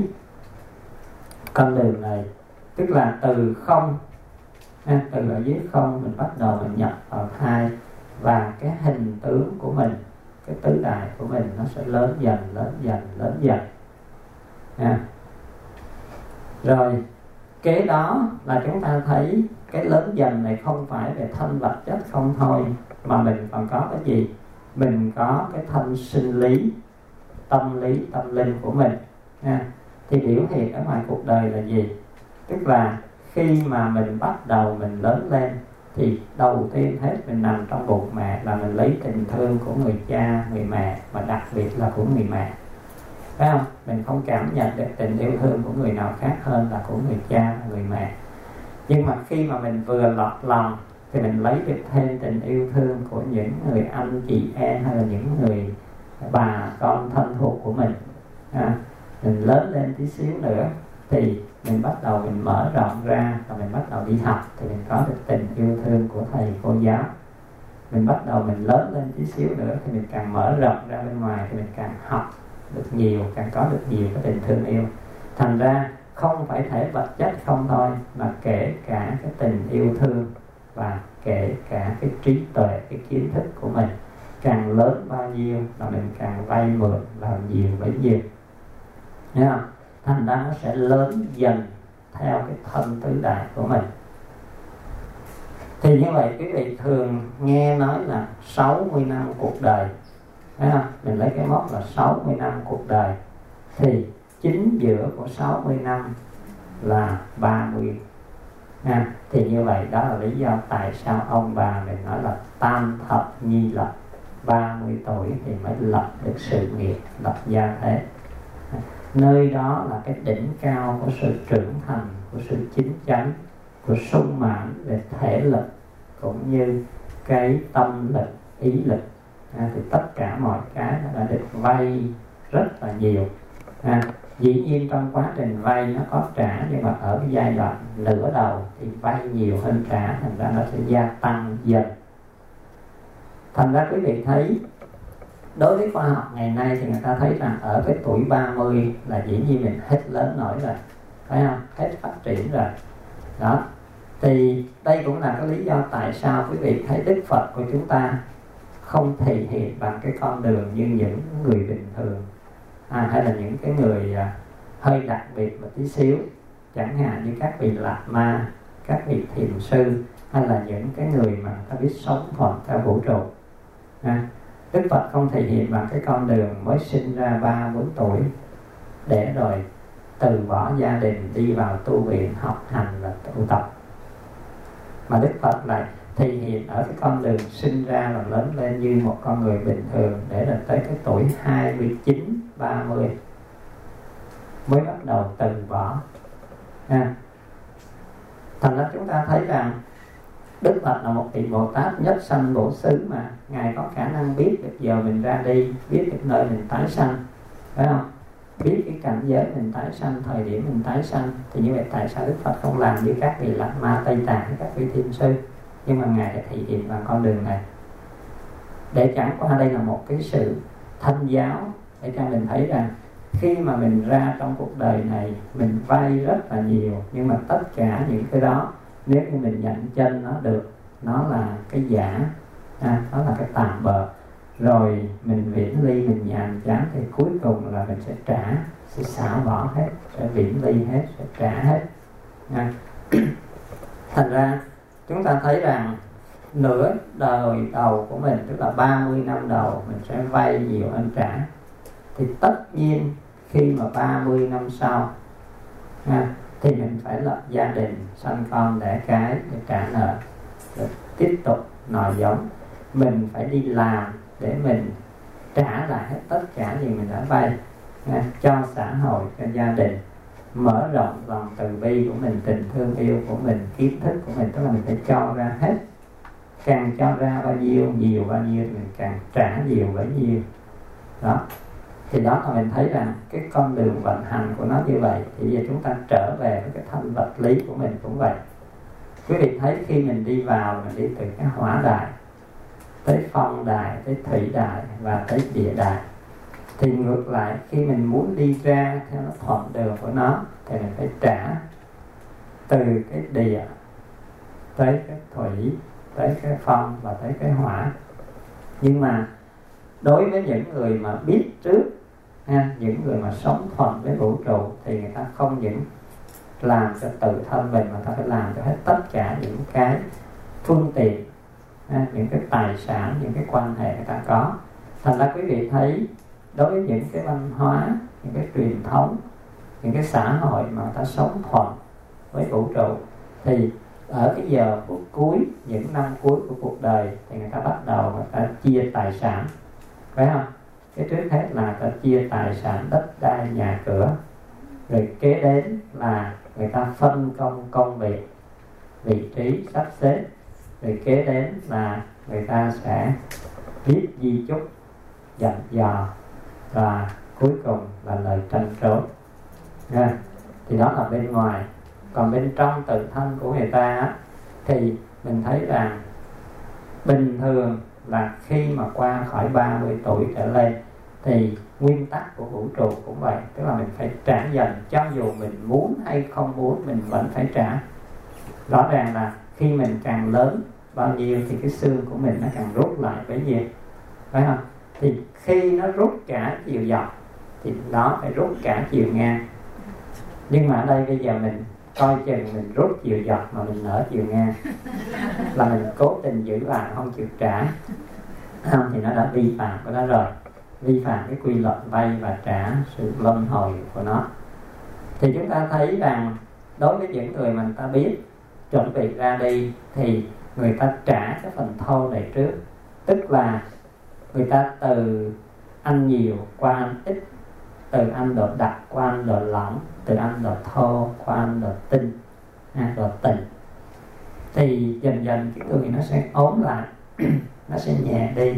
A: con đường này, tức là từ không, từ ở dưới không mình bắt đầu mình nhập vào thai, và cái hình tướng của mình, cái tứ đại của mình nó sẽ lớn dần lớn dần lớn dần à. Rồi kế đó là chúng ta thấy cái lớn dần này không phải về thân vật chất không thôi, mà mình còn có cái gì? Mình có cái thân sinh lý, tâm lý, tâm linh của mình à. Thì biểu hiện ở ngoài cuộc đời là gì? Tức là khi mà mình bắt đầu mình lớn lên thì đầu tiên hết mình nằm trong bụng mẹ là mình lấy tình thương của người cha, người mẹ, và đặc biệt là của người mẹ, phải không? Mình không cảm nhận được tình yêu thương của người nào khác hơn là của người cha, người mẹ. Nhưng mà khi mà mình vừa lọt lòng thì mình lấy được thêm tình yêu thương của những người anh chị em, hay là những người bà con thân thuộc của mình à. Mình lớn lên tí xíu nữa thì mình bắt đầu mình mở rộng ra, và mình bắt đầu đi học thì mình có được tình yêu thương của thầy cô giáo. Mình bắt đầu mình lớn lên tí xíu nữa thì mình càng mở rộng ra bên ngoài thì mình càng học được nhiều, càng có được nhiều cái tình thương yêu. Thành ra không phải thể vật chất không thôi, mà kể cả cái tình yêu thương và kể cả cái trí tuệ, cái kiến thức của mình càng lớn bao nhiêu là mình càng vay mượn vào nhiều bấy nhiêu, thấy không? Thành ra nó sẽ lớn dần theo cái thân tứ đại của mình. Thì như vậy quý vị thường nghe nói là sáu mươi năm cuộc đời, thấy không? Mình lấy cái mốc là sáu mươi năm cuộc đời, thì chính giữa của sáu mươi năm là ba mươi à. Thì như vậy đó là lý do tại sao ông bà mình nói là tam thập nhi lập, ba mươi tuổi thì mới lập được sự nghiệp, lập gia thế. Nơi đó là cái đỉnh cao của sự trưởng thành, của sự chín chắn, của sung mãn về thể lực cũng như cái tâm lực, ý lực à, thì tất cả mọi cái nó đã được vay rất là nhiều à. Dĩ nhiên trong quá trình vay nó có trả, nhưng mà ở cái giai đoạn nửa đầu thì vay nhiều hơn trả, thành ra nó sẽ gia tăng dần. Thành ra quý vị thấy đối với khoa học ngày nay thì người ta thấy rằng ở cái tuổi ba mươi là dĩ nhiên mình hết lớn nổi rồi, phải không? Hết phát triển rồi. Đó. Thì đây cũng là cái lý do tại sao quý vị thấy Đức Phật của chúng ta không thể hiện bằng cái con đường như những người bình thường à, hay là những cái người à, hơi đặc biệt một tí xíu, chẳng hạn như các vị Lạt Ma, các vị thiền sư, hay là những cái người mà ta biết sống thuận theo vũ trụ à. Đức Phật không thể hiện bằng cái con đường mới sinh ra ba bốn tuổi để rồi từ bỏ gia đình đi vào tu viện học hành và tu tập. Mà Đức Phật lại thể hiện ở cái con đường sinh ra và lớn lên như một con người bình thường, để là tới cái tuổi hai mươi chín, ba mươi mới bắt đầu từ bỏ. À, thành ra chúng ta thấy rằng Đức Phật là một vị Bồ Tát nhất sanh bổ xứ, mà Ngài có khả năng biết được giờ mình ra đi, biết được nơi mình tái sanh, phải không? Biết cái cảnh giới mình tái sanh, thời điểm mình tái sanh. Thì như vậy tại sao Đức Phật không làm như các vị Lạt Ma Tây Tạng, các vị Thiền sư, nhưng mà Ngài đã thể hiện bằng con đường này, để chẳng qua đây là một cái sự thanh giáo, để cho mình thấy rằng khi mà mình ra trong cuộc đời này, mình vay rất là nhiều, nhưng mà tất cả những cái đó, nếu như mình nhận chân nó được, nó là cái giả, à, nó là cái tạm bợ, rồi mình viễn ly, mình nhàm chán, thì cuối cùng là mình sẽ trả, sẽ xả bỏ hết, sẽ viễn ly hết, sẽ trả hết. À. Thành ra chúng ta thấy rằng nửa đời đầu của mình, tức là ba mươi năm đầu, mình sẽ vay nhiều hơn trả. Thì tất nhiên khi mà ba mươi năm sau, à, thì mình phải lập gia đình, sanh con đẻ cái để trả nợ, để tiếp tục nòi giống. Mình phải đi làm để mình trả lại hết tất cả gì mình đã vay, à, cho xã hội, cho gia đình, mở rộng lòng từ bi của mình, tình thương yêu của mình, kiến thức của mình, tức là mình phải cho ra hết. Càng cho ra bao nhiêu, nhiều bao nhiêu thì mình càng trả nhiều bấy nhiêu. Đó. Thì đó là mình thấy rằng cái con đường vận hành của nó như vậy. Thì giờ chúng ta trở về với cái thân vật lý của mình cũng vậy. Quý vị thấy khi mình đi vào, mình đi từ cái hỏa đại tới phong đại, tới thủy đại và tới địa đại. Thì ngược lại, khi mình muốn đi ra theo nó thuận đường của nó, thì mình phải trả từ cái địa tới cái thủy, tới cái phong và tới cái hỏa. Nhưng mà đối với những người mà biết trước, ha, những người mà sống thuận với vũ trụ, thì người ta không những làm cho tự thân mình, mà ta phải làm cho hết tất cả những cái phương tiện, ha, những cái tài sản, những cái quan hệ người ta có. Thành ra quý vị thấy đối với những cái văn hóa, những cái truyền thống, những cái xã hội mà người ta sống thuận với vũ trụ, thì ở cái giờ phút cuối, những năm cuối của cuộc đời, thì người ta bắt đầu người ta chia tài sản, phải không? Cái trước hết là người ta chia tài sản đất đai, nhà cửa, rồi kế đến là người ta phân công công việc, vị trí sắp xếp, rồi kế đến là người ta sẽ viết di chúc, dặn dò, và cuối cùng là lời tranh trốn. Yeah. Thì đó là bên ngoài. Còn bên trong tự thân của người ta thì mình thấy rằng bình thường là khi mà qua khỏi ba mươi tuổi trở lên, thì nguyên tắc của vũ trụ cũng vậy, tức là mình phải trả dần, cho dù mình muốn hay không muốn, mình vẫn phải trả. Rõ ràng là khi mình càng lớn bao nhiêu thì cái xương của mình nó càng rút lại bấy nhiêu, phải không? Thì khi nó rút cả chiều dọc thì nó phải rút cả chiều ngang. Nhưng mà ở đây bây giờ mình coi chừng mình rút chiều dọc mà mình nở chiều ngang, là mình cố tình giữ lại không chịu trả, không thì nó đã vi phạm của nó rồi, vi phạm cái quy luật vay và trả, sự luân hồi của nó. Thì chúng ta thấy rằng đối với những người mà người ta biết chuẩn bị ra đi, thì người ta trả cái phần thô này trước, tức là người ta từ ăn nhiều qua ăn ít, từ ăn đồ đặc qua ăn đồ lỏng, từ ăn đồ thô qua ăn đồ tinh, à, đồ tịnh. Thì dần dần cái người nó sẽ ốm lại, nó sẽ nhẹ đi.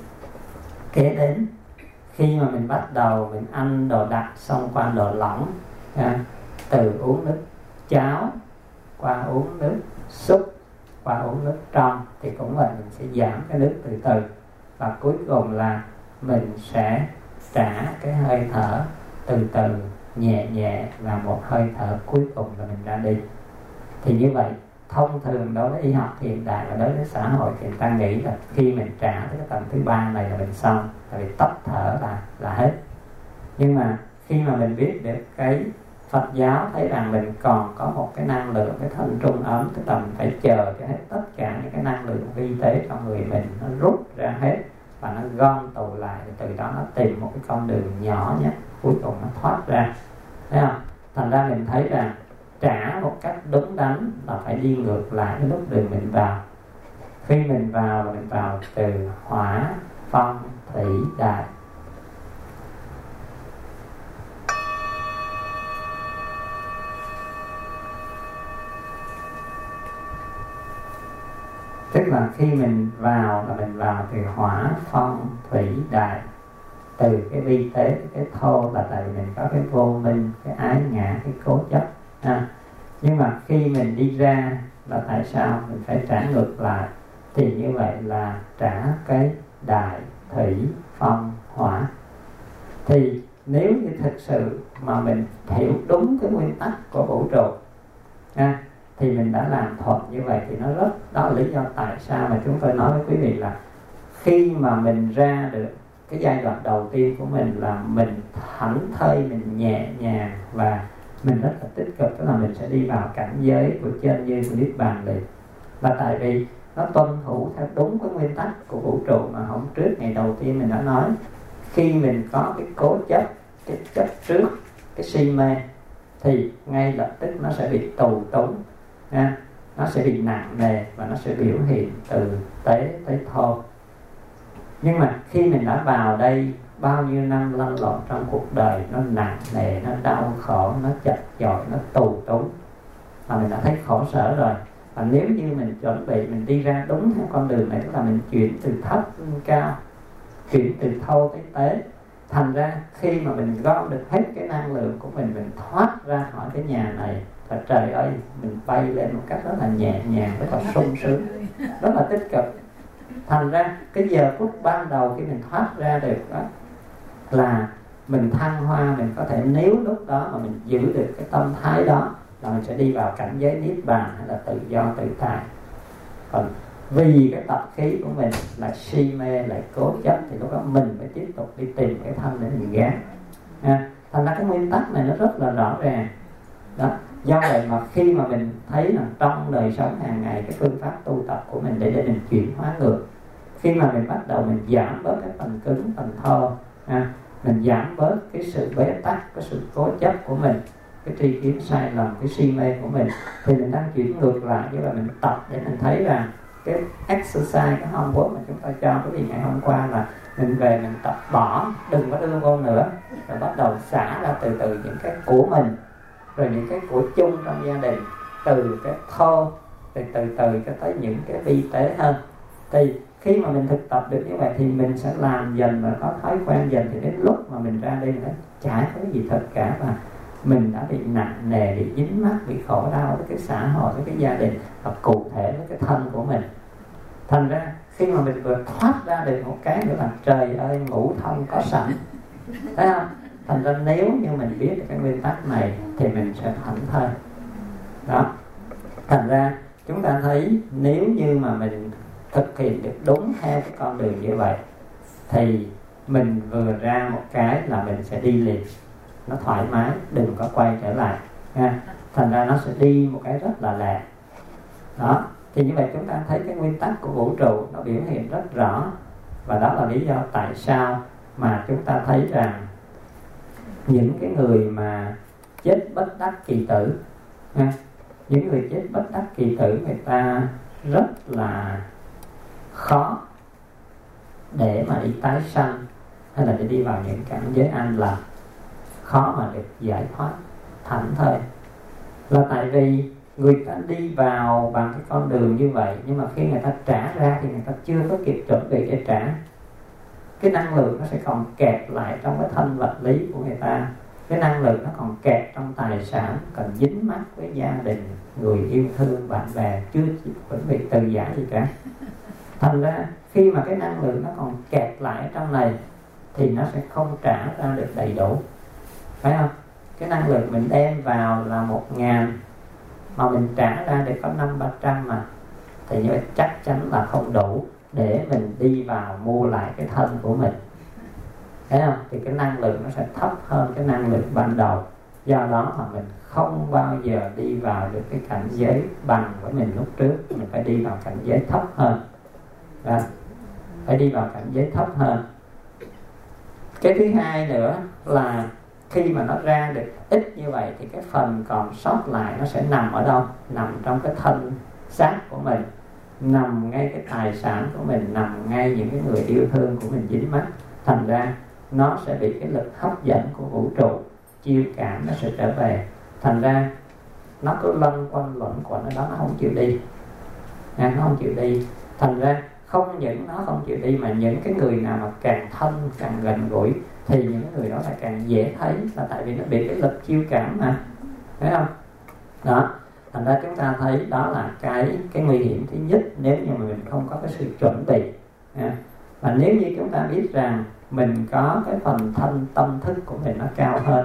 A: Kế đến khi mà mình bắt đầu mình ăn đồ đặc xong qua ăn đồ lỏng, à, từ uống nước cháo qua uống nước súp, qua uống nước trong, thì cũng vậy, mình sẽ giảm cái nước từ từ. Và cuối cùng là mình sẽ trả cái hơi thở từ từ, nhẹ nhẹ, và một hơi thở cuối cùng là mình ra đi. Thì như vậy thông thường đối với y học hiện đại và đối với xã hội thì người ta nghĩ là khi mình trả tới cái tầng thứ ba này là mình xong, tại vì tắt thở là là hết. Nhưng mà khi mà mình biết được cái Phật giáo thấy rằng mình còn có một cái năng lượng, cái thân trung ấm, tức là mình phải chờ cho hết tất cả những cái năng lượng vi tế trong người mình nó rút ra hết, và nó gom tụ lại, từ đó nó tìm một cái con đường nhỏ nhất, cuối cùng nó thoát ra, thấy không? thành ra mình thấy rằng trả một cách đúng đắn là phải đi ngược lại cái lúc đường mình vào. Khi mình vào là mình vào từ hỏa, phong, thủy, đại. Tức là khi mình vào là mình vào từ hỏa, phong, thủy, đại. Từ cái vi tế, cái thô là tại vì mình có cái vô minh, cái ái ngã, cái cố chấp. À, nhưng mà khi mình đi ra là tại sao mình phải trả ngược lại? Thì như vậy là trả cái đại, thủy, phong, hỏa. Thì nếu như thực sự mà mình hiểu đúng cái nguyên tắc của vũ trụ, à, thì mình đã làm thuận như vậy thì nó rất, đó là lý do tại sao mà chúng tôi nói với quý vị là khi mà mình ra được cái giai đoạn đầu tiên của mình là mình thảnh thơi, mình nhẹ nhàng và mình rất là tích cực, tức là mình sẽ đi vào cảnh giới của chân như của Niết Bàn liền. Là tại vì nó tuân thủ theo đúng cái nguyên tắc của vũ trụ mà hôm trước ngày đầu tiên mình đã nói. Khi mình có cái cố chấp, cái chấp trước, cái si mê thì ngay lập tức nó sẽ bị tù túng, nha. Nó sẽ bị nặng nề và nó sẽ biểu hiện từ tế tới thô. Nhưng mà khi mình đã vào đây, bao nhiêu năm lăn lộn trong cuộc đời, nó nặng nề, nó đau khổ, nó chật chội, nó tù túng, và mình đã thấy khổ sở rồi. Và nếu như mình chuẩn bị mình đi ra đúng theo con đường này, tức là mình chuyển từ thấp lên cao, chuyển từ thô tới tế, thành ra khi mà mình gom được hết cái năng lượng của mình, mình thoát ra khỏi cái nhà này, và trời ơi, mình bay lên một cách rất là nhẹ nhàng, rất là sung sướng, rất là tích cực. Thành ra cái giờ phút ban đầu khi mình thoát ra được đó là mình thăng hoa, mình có thể, nếu lúc đó mà mình giữ được cái tâm thái đó là mình sẽ đi vào cảnh giới Niết Bàn hay là tự do tự tại. Còn vì cái tập khí của mình là si mê, lại cố chấp, thì lúc đó mình phải tiếp tục đi tìm cái thân để mình gán. À, thành ra cái nguyên tắc này nó rất là rõ ràng đó. Do vậy mà khi mà mình thấy là trong đời sống hàng ngày cái phương pháp tu tập của mình để để mình chuyển hóa ngược, khi mà mình bắt đầu mình giảm bớt cái phần cứng, phần thô, à, mình giảm bớt cái sự bế tắc, cái sự cố chấp của mình, cái tri kiến sai lầm, cái si mê của mình, thì mình đang chuyển ngược lại. Như là mình tập để mình thấy rằng cái exercise, cái homework mà chúng ta cho cái gì ngày hôm qua là mình về mình tập bỏ, đừng có đưa vô nữa, rồi bắt đầu xả ra từ từ những cái của mình, rồi những cái của chung trong gia đình, từ cái thô, từ từ từ cho tới những cái vi tế hơn. Thì khi mà mình thực tập được như vậy thì mình sẽ làm dần và có thói quen dần, thì đến lúc mà mình ra đây mình chả có cái gì thật cả, và mình đã bị nặng nề, bị dính mắc, bị khổ đau với cái xã hội, với cái gia đình, và cụ thể với cái thân của mình. Thành ra khi mà mình vừa thoát ra được một cái nữa là trời ơi, ngũ thông có sẵn, thấy không? Thành ra nếu như mình biết được cái nguyên tắc này thì mình sẽ thảnh thơi đó. Thành ra chúng ta thấy nếu như mà mình thực hiện được đúng theo cái con đường như vậy thì mình vừa ra một cái là mình sẽ đi liền, nó thoải mái, đừng có quay trở lại nha. Thành ra nó sẽ đi một cái rất là lẹ đó. Thì như vậy chúng ta thấy cái nguyên tắc của vũ trụ nó biểu hiện rất rõ. Và đó là lý do tại sao mà chúng ta thấy rằng những cái người mà chết bất đắc kỳ tử, nha, những người chết bất đắc kỳ tử, người ta rất là khó để mà đi tái sanh hay là để đi vào những cảnh giới an lạc, khó mà được giải thoát thảnh thơi. Là tại vì người ta đi vào bằng cái con đường như vậy, nhưng mà khi người ta trả ra thì người ta chưa có kịp chuẩn bị để trả. Cái năng lượng nó sẽ còn kẹt lại trong cái thân vật lý của người ta, cái năng lượng nó còn kẹt trong tài sản, còn dính mắc với gia đình, người yêu thương, bạn bè, chưa chuẩn bị từ giải gì cả. Thành ra khi mà cái năng lượng nó còn kẹt lại ở trong này thì nó sẽ không trả ra được đầy đủ, phải không? Cái năng lượng mình đem vào là một ngàn mà mình trả ra để có năm ba trăm mà, thì như vậy chắc chắn là không đủ để mình đi vào mua lại cái thân của mình, thấy không? Thì cái năng lượng nó sẽ thấp hơn cái năng lượng ban đầu. Do đó mà mình không bao giờ đi vào được cái cảnh giới bằng với mình lúc trước, mình phải đi vào cảnh giới thấp hơn đó. Phải đi vào cảnh giới thấp hơn. Cái thứ hai nữa là khi mà nó ra được ít như vậy thì cái phần còn sót lại nó sẽ nằm ở đâu? Nằm trong cái thân xác của mình, nằm ngay cái tài sản của mình, nằm ngay những cái người yêu thương của mình dính mắc. Thành ra nó sẽ bị cái lực hấp dẫn của vũ trụ chiêu cảm, nó sẽ trở về. Thành ra nó cứ lân quanh luẩn quẩn ở đó, nó không chịu đi, à, nó không chịu đi. Thành ra không những nó không chịu đi, mà những cái người nào mà càng thân, càng gần gũi thì những người đó lại càng dễ thấy, là tại vì nó bị cái lực chiêu cảm mà, thấy không? Đó, thành ra chúng ta thấy đó là cái cái nguy hiểm thứ nhất nếu như mà mình không có cái sự chuẩn bị. À, và nếu như chúng ta biết rằng mình có cái phần thân tâm thức của mình nó cao hơn,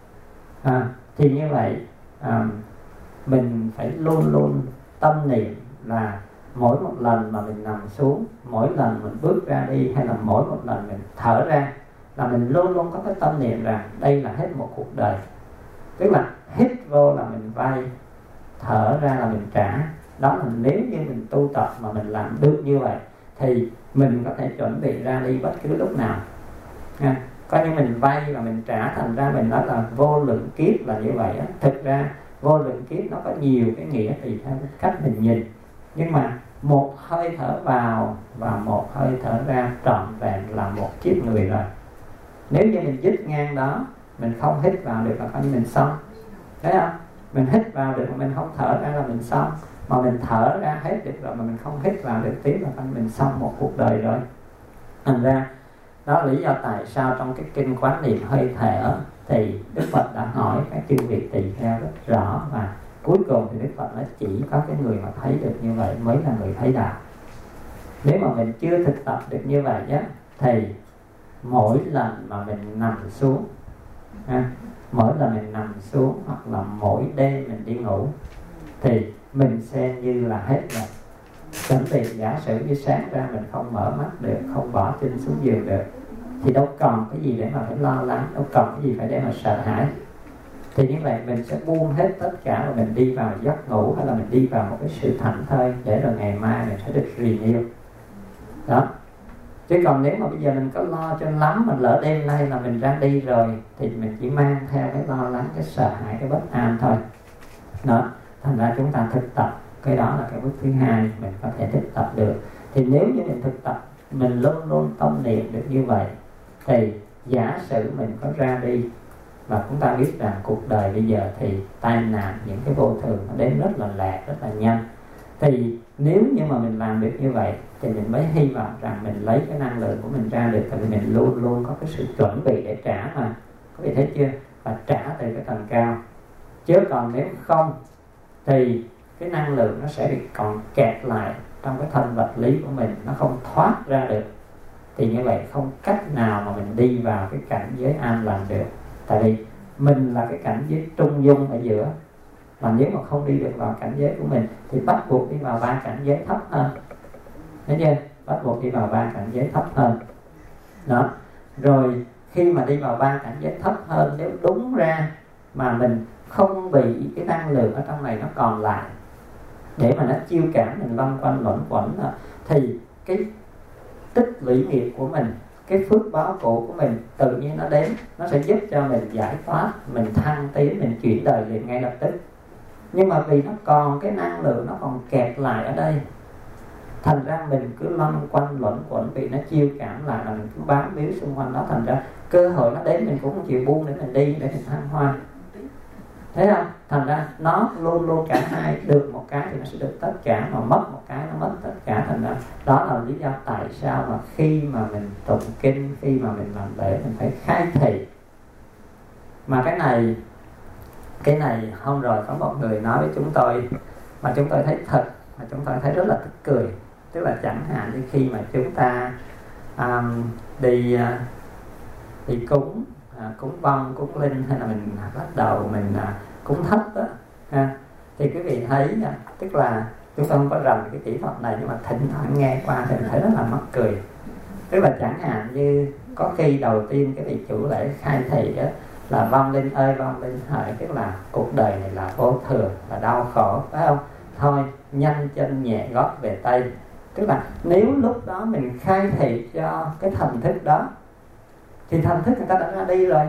A: à, thì như vậy à, mình phải luôn luôn tâm niệm là mỗi một lần mà mình nằm xuống, mỗi lần mình bước ra đi, hay là mỗi một lần mình thở ra, là mình luôn luôn có cái tâm niệm rằng đây là hết một cuộc đời. Tức là hít vô là mình vay, thở ra là mình trả. Đó là nếu như mình tu tập mà mình làm được như vậy thì mình có thể chuẩn bị ra đi bất cứ lúc nào. À, coi như mình vay và mình trả, thành ra mình nói là vô lượng kiếp là như vậy á. Thực ra vô lượng kiếp nó có nhiều cái nghĩa tùy theo cái cách mình nhìn, nhưng mà một hơi thở vào và một hơi thở ra trọn vẹn là một kiếp người rồi. Nếu như mình dứt ngang đó, mình không hít vào được là coi như mình xong, thấy không? Mình hít vào được mà mình không thở ra là mình xong, mà mình thở ra hết được rồi mà mình không hít vào được tiếp là coi như mình xong một cuộc đời rồi. Thành ra đó là lý do tại sao trong cái kinh quán niệm hơi thở thì Đức Phật đã hỏi các chư vị tỳ kheo rất rõ, và cuối cùng thì Đức Phật nói chỉ có cái người mà thấy được như vậy mới là người thấy đạo. Nếu mà mình chưa thực tập được như vậy á, thì mỗi lần mà mình nằm xuống, ha, mỗi lần mình nằm xuống hoặc là mỗi đêm mình đi ngủ thì mình xem như là hết rồi. Chuẩn bị giả sử như sáng ra mình không mở mắt được, không bỏ chân xuống giường được, thì đâu còn cái gì để mà phải lo lắng, đâu còn cái gì phải để mà sợ hãi. Thì như vậy mình sẽ buông hết tất cả và mình đi vào giấc ngủ, hay là mình đi vào một cái sự thảnh thơi để rồi ngày mai mình sẽ được renew. Đó. Chứ còn nếu mà bây giờ mình có lo cho lắm, mình lỡ đêm nay là mình ra đi rồi thì mình chỉ mang theo cái lo lắng, cái sợ hãi, cái bất an thôi. Đó. Thành ra chúng ta thực tập, cái đó là cái bước thứ hai mình có thể thực tập được. Thì nếu như mình thực tập, mình luôn luôn tâm niệm được như vậy, thì giả sử mình có ra đi, và chúng ta biết rằng cuộc đời bây giờ thì tai nạn, những cái vô thường nó đến rất là lẹ, rất là nhanh. Thì nếu như mà mình làm được như vậy thì mình mới hy vọng rằng mình lấy cái năng lượng của mình ra được, tại vì mình luôn luôn có cái sự chuẩn bị để trả mà. Có vị thấy chưa? Và trả từ cái tầng cao. Chứ còn nếu không thì cái năng lượng nó sẽ bị còn kẹt lại trong cái thân vật lý của mình, nó không thoát ra được. Thì như vậy không cách nào mà mình đi vào cái cảnh giới an lành được. Tại vì mình là cái cảnh giới trung dung ở giữa, mà nếu mà không đi được vào cảnh giới của mình thì bắt buộc đi vào ba cảnh giới thấp hơn. Thấy chưa? Bắt buộc đi vào ba cảnh giới thấp hơn. Đó. Rồi khi mà đi vào ba cảnh giới thấp hơn, nếu đúng ra mà mình không bị cái năng lượng ở trong này nó còn lại để mà nó chiêu cảm mình loanh quanh luẩn quẩn, thì cái tích lũy nghiệp của mình, cái phước báo cũ của mình tự nhiên nó đến, nó sẽ giúp cho mình giải thoát, mình thăng tiến, mình chuyển đời liền ngay lập tức. Nhưng mà vì nó còn cái năng lượng nó còn kẹt lại ở đây, thành ra mình cứ loanh quanh luẩn quẩn, vì nó chiêu cảm lại là mình cứ bám víu xung quanh đó. Thành ra cơ hội nó đến mình cũng không chịu buông để mình đi, để mình thăng hoa. Thấy không? Thành ra nó luôn luôn cả hai, được một cái thì nó sẽ được tất cả, mà mất một cái nó mất tất cả. Thành ra đó là lý do tại sao mà khi mà mình tụng kinh, khi mà mình làm lễ, mình phải khai thị. Mà cái này Cái này hôm rồi có một người nói với chúng tôi, mà chúng tôi thấy thật, mà chúng tôi thấy rất là tức cười. Tức là chẳng hạn như khi mà chúng ta um, đi, uh, đi cúng, À, cúng vong, cúng linh, hay là mình bắt đầu mình à, cúng thất đó, ha, thì quý vị thấy à, tức là chúng ta không có rành cái kỹ thuật này, nhưng mà thỉnh thoảng nghe qua thì mình thấy rất là mắc cười. Tức là chẳng hạn như có khi đầu tiên cái vị chủ lễ khai thị á, là vong linh ơi vong linh hỡi, tức là cuộc đời này là vô thường, là đau khổ, phải không? Thôi nhanh chân nhẹ gót về Tây. Tức là nếu lúc đó mình khai thị cho cái thần thức đó thì thần thức người ta đã ra đi rồi,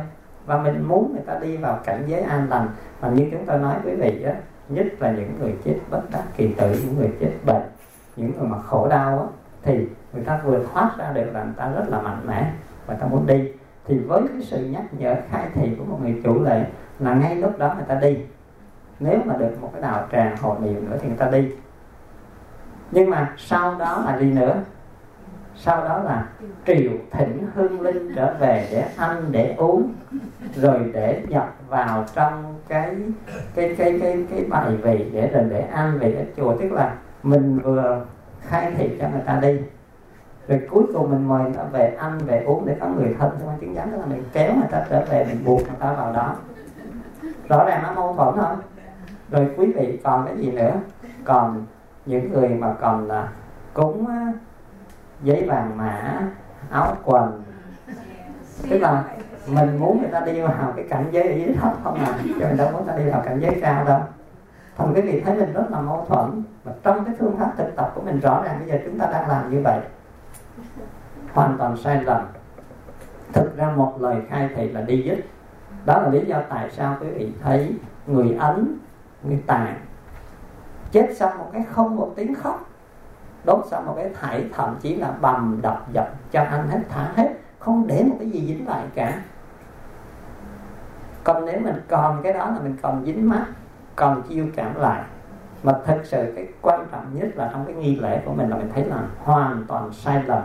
A: và mình muốn người ta đi vào cảnh giới an lành. Và như chúng tôi nói quý vị á, nhất là những người chết bất đắc kỳ tử, những người chết bệnh, những người mà khổ đau á, thì người ta vừa thoát ra được là người ta rất là mạnh mẽ và người ta muốn đi. Thì với cái sự nhắc nhở khai thị của một người chủ lễ là ngay lúc đó người ta đi. Nếu mà được một cái đạo tràng hộ niệm nữa thì người ta đi. Nhưng mà sau đó là gì nữa? Sau đó là triệu thỉnh hương linh trở về để ăn, để uống, rồi để nhập vào trong cái cái cái cái cái bài vị để rồi để ăn về ở chùa. Tức là mình vừa khai thị cho người ta đi, rồi cuối cùng mình mời người ta về ăn, về uống để có người thân trong chứng giám. Tức là mình kéo người ta trở về, mình buộc người ta vào đó. Rõ ràng nó mâu thuẫn không? Rồi quý vị còn cái gì nữa? Còn những người mà còn là cúng giấy vàng mã, áo quần, tức là mình muốn người ta đi vào cái cảnh giới ở dưới thấp không à, chứ mình đâu muốn người ta đi vào cảnh giới cao đâu. Thành quý vị thấy mình rất là mâu thuẫn. Và trong cái phương pháp thực tập của mình rõ ràng bây giờ chúng ta đang làm như vậy hoàn toàn sai lầm. Thực ra một lời khai thị là đi dứt. Đó là lý do tại sao quý vị thấy người Ấn, người Tạng chết xong một cái không một tiếng khóc, đốt xong một cái thảy, thậm chí là bầm đập dập cho ăn hết, thả hết, không để một cái gì dính lại cả. Còn nếu mình còn cái đó là mình còn dính mắt, còn chiêu cảm lại. Mà thực sự cái quan trọng nhất là trong cái nghi lễ của mình là mình thấy là hoàn toàn sai lầm.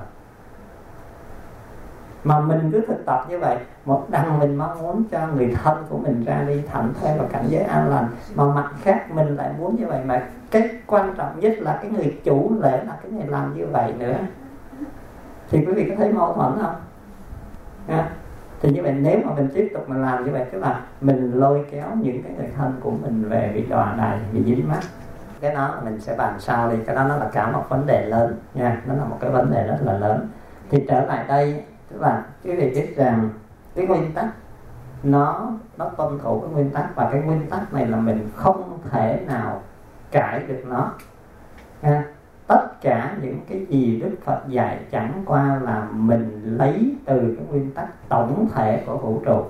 A: Mà mình cứ thực tập như vậy, một đằng mình mong muốn cho người thân của mình ra đi thảnh thơi vào cảnh giới an lành, mà mặt khác mình lại muốn như vậy. Mà cái quan trọng nhất là cái người chủ lễ là cái người làm như vậy nữa. Thì quý vị có thấy mâu thuẫn không? À, thì như vậy nếu mà mình tiếp tục mình làm như vậy, tức là mình lôi kéo những cái người thân của mình về bị đọa đày, bị dính mắc. Cái đó mình sẽ bàn sau đi, cái đó nó là cả một vấn đề lớn nha, nó là một cái vấn đề rất là lớn. Thì trở lại đây, tức là quý vị biết rằng cái nguyên tắc nó nó tuân thủ cái nguyên tắc, và cái nguyên tắc này là mình không thể nào cãi được nó. À, tất cả những cái gì Đức Phật dạy chẳng qua là mình lấy từ cái nguyên tắc tổng thể của vũ trụ.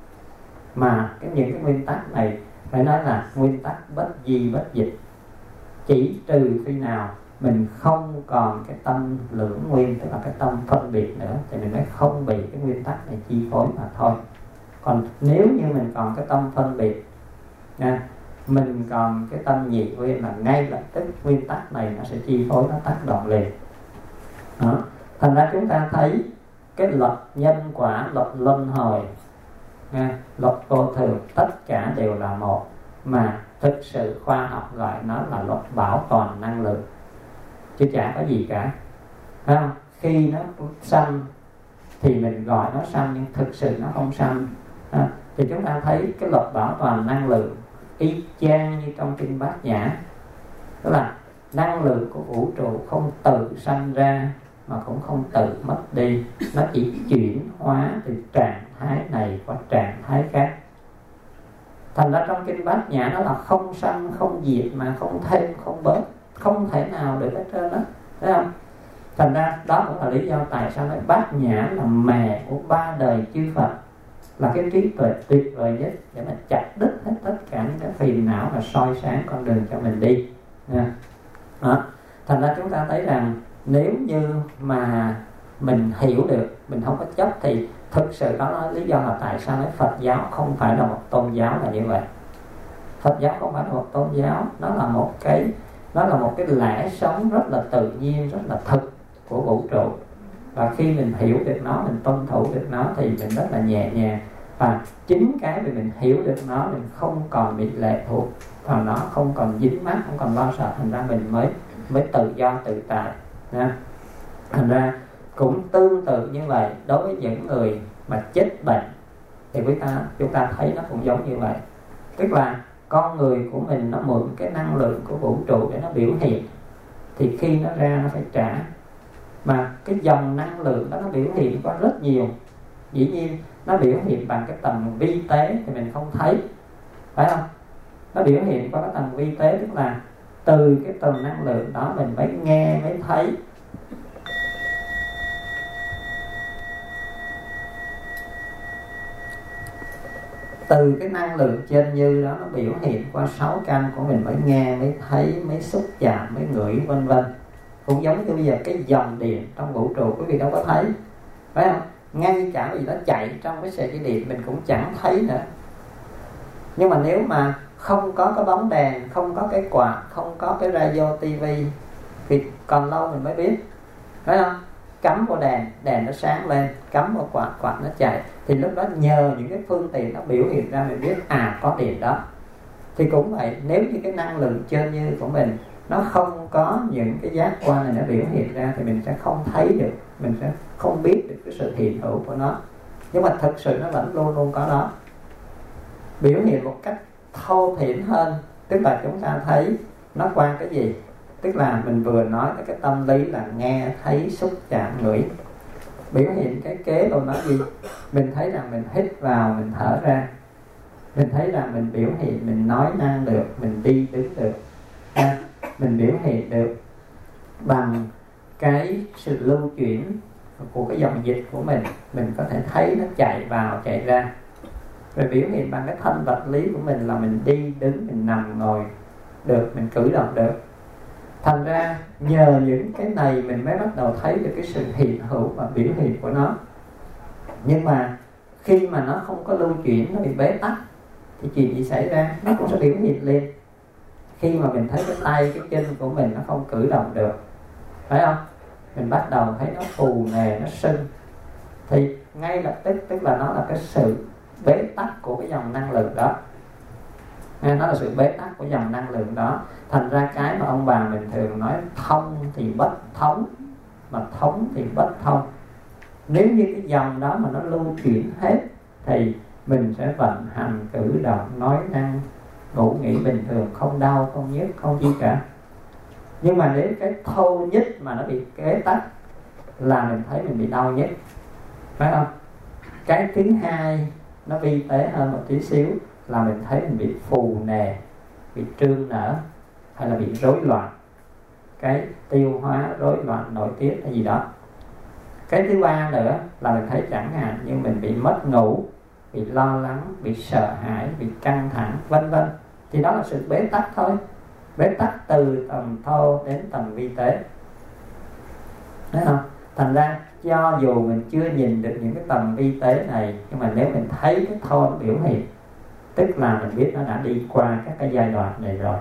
A: Mà cái những cái nguyên tắc này phải nói là nguyên tắc bất di bất dịch. Chỉ trừ khi nào mình không còn cái tâm lưỡng nguyên, tức là cái tâm phân biệt nữa, thì mình mới không bị cái nguyên tắc này chi phối mà thôi. Còn nếu như mình còn cái tâm phân biệt nha, mình còn cái tâm nhị nguyên, là ngay lập tức nguyên tắc này nó sẽ chi phối, nó tác động liền. Đó. Thành ra chúng ta thấy cái luật nhân quả, luật luân hồi, nha, luật vô thường, tất cả đều là một. Mà thực sự khoa học gọi nó là luật bảo toàn năng lượng, chứ chả có gì cả. Thấy không? Khi nó sanh thì mình gọi nó sanh, nhưng thực sự nó không sanh. À, thì chúng ta thấy cái luật bảo toàn năng lượng y chang như trong kinh Bát Nhã. Tức là năng lượng của vũ trụ không tự sanh ra mà cũng không tự mất đi. Nó chỉ chuyển hóa từ trạng thái này qua trạng thái khác. Thành ra trong kinh Bát Nhã nó là không sanh, không diệt, mà không thêm, không bớt, không thể nào được hết trơn đó. Thấy không? Thành ra đó cũng là lý do tại sao nói Bát Nhã là mẹ của ba đời chư Phật, là cái trí tuệ tuyệt vời nhất để mà chặt đứt hết tất cả những cái phiền não và soi sáng con đường cho mình đi. Đó. Thành ra chúng ta thấy rằng nếu như mà mình hiểu được, mình không có chấp, thì thực sự đó là lý do là tại sao nói Phật giáo không phải là một tôn giáo là như vậy. Phật giáo không phải là một tôn giáo, nó là một cái nó là một cái lẽ sống rất là tự nhiên, rất là thực của vũ trụ. Và khi mình hiểu được nó, mình tuân thủ được nó thì mình rất là nhẹ nhàng. Và chính cái vì mình hiểu được nó, mình không còn bị lệ thuộc vào nó, không còn dính mắc, không còn lo sợ, thành ra mình mới mới tự do tự tại. Thành ra cũng tương tự như vậy, đối với những người mà chết bệnh thì chúng ta chúng ta thấy nó cũng giống như vậy. Tức là con người của mình nó mượn cái năng lượng của vũ trụ để nó biểu hiện, thì khi nó ra nó phải trả. Mà cái dòng năng lượng đó nó biểu hiện qua rất nhiều. Dĩ nhiên nó biểu hiện bằng cái tầng vi tế thì mình không thấy, phải không? Nó biểu hiện qua cái tầng vi tế, tức là từ cái tầng năng lượng đó mình mới nghe, mới thấy. từ cái năng lượng trên như đó nó biểu hiện qua sáu căn của mình, mới nghe, mới thấy, mới xúc chạm, mới ngửi, vân vân. Cũng giống như bây giờ cái dòng điện trong vũ trụ quý vị đâu có thấy, phải không? Ngay cả vì nó chạy trong cái sợi dây điện mình cũng chẳng thấy nữa. Nhưng mà nếu mà không có cái bóng đèn, không có cái quạt, không có cái radio, tivi thì còn lâu mình mới biết, phải không? Cắm vào đèn, đèn nó sáng lên, cắm vào quạt, quạt nó chạy, thì lúc đó nhờ những cái phương tiện nó biểu hiện ra mình biết à có điện đó. Thì cũng vậy, nếu như cái năng lượng chân như của mình nó không có những cái giác quan này nó biểu hiện ra thì mình sẽ không thấy được, mình sẽ không biết được cái sự hiện hữu của nó. Nhưng mà thực sự nó vẫn luôn luôn có đó, biểu hiện một cách thô thiển hơn. Tức là chúng ta thấy nó qua cái gì? Tức là mình vừa nói tới cái tâm lý là nghe, thấy, xúc, chạm, ngửi. Biểu hiện cái kế tôi nói gì? Mình thấy rằng mình hít vào, mình thở ra. Mình thấy rằng mình biểu hiện, mình nói năng được, mình đi đứng được. À, mình biểu hiện được bằng cái sự lưu chuyển của cái dòng dịch của mình. Mình có thể thấy nó chạy vào, chạy ra. Rồi biểu hiện bằng cái thân vật lý của mình là mình đi, đứng, mình nằm, ngồi được, mình cử động được. Thành ra nhờ những cái này mình mới bắt đầu thấy được cái sự hiện hữu và biểu hiện của nó. Nhưng mà khi mà nó không có lưu chuyển, nó bị bế tắc thì chuyện gì xảy ra? Nó cũng sẽ biểu hiện lên. Khi mà mình thấy cái tay, cái chân của mình nó không cử động được, phải không? Mình bắt đầu thấy nó phù nề, nó sưng, thì ngay lập tức tức là nó là cái sự bế tắc của cái dòng năng lượng đó. Nó là sự bế tắc của dòng năng lượng đó. Thành ra cái mà ông bà mình thường nói thông thì bất thống, mà thống thì bất thông. Nếu như cái dòng đó mà nó lưu chuyển hết thì mình sẽ vận hành, cử động, nói năng, ngủ nghỉ bình thường, không đau, không nhức, không chi cả. Nhưng mà nếu cái thô nhất mà nó bị bế tắc là mình thấy mình bị đau nhất, phải không? Cái thứ hai nó vi tế hơn một tí xíu là mình thấy mình bị phù nề, bị trương nở, hay là bị rối loạn cái tiêu hóa, rối loạn nội tiết hay gì đó. Cái thứ ba nữa là mình thấy chẳng hạn như mình bị mất ngủ, bị lo lắng, bị sợ hãi, bị căng thẳng, vân vân. Thì đó là sự bế tắc thôi. Bế tắc từ tầm thô đến tầm vi tế, thấy không? Thành ra cho dù mình chưa nhìn được những cái tầm vi tế này, nhưng mà nếu mình thấy cái thô nó biểu hiện, tức là mình biết nó đã đi qua các cái giai đoạn này rồi.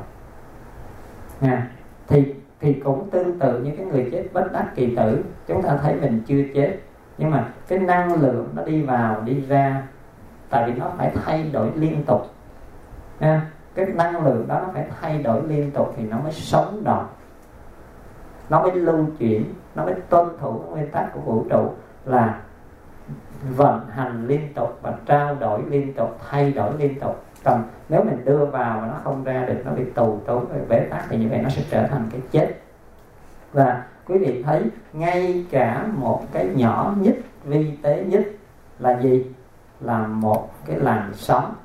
A: Nha. Thì, thì cũng tương tự như cái người chết bất đắc kỳ tử. Chúng ta thấy mình chưa chết, nhưng mà cái năng lượng nó đi vào, đi ra, tại vì nó phải thay đổi liên tục. Nha. Cái năng lượng đó nó phải thay đổi liên tục thì nó mới sống động, nó mới lưu chuyển, nó mới tuân thủ nguyên tắc của vũ trụ là vận hành liên tục và trao đổi liên tục, thay đổi liên tục. Còn nếu mình đưa vào mà nó không ra được, nó bị tù túng, bị bế tắc thì như vậy nó sẽ trở thành cái chết. Và quý vị thấy ngay cả một cái nhỏ nhất, vi tế nhất là gì? Là một cái làn sóng,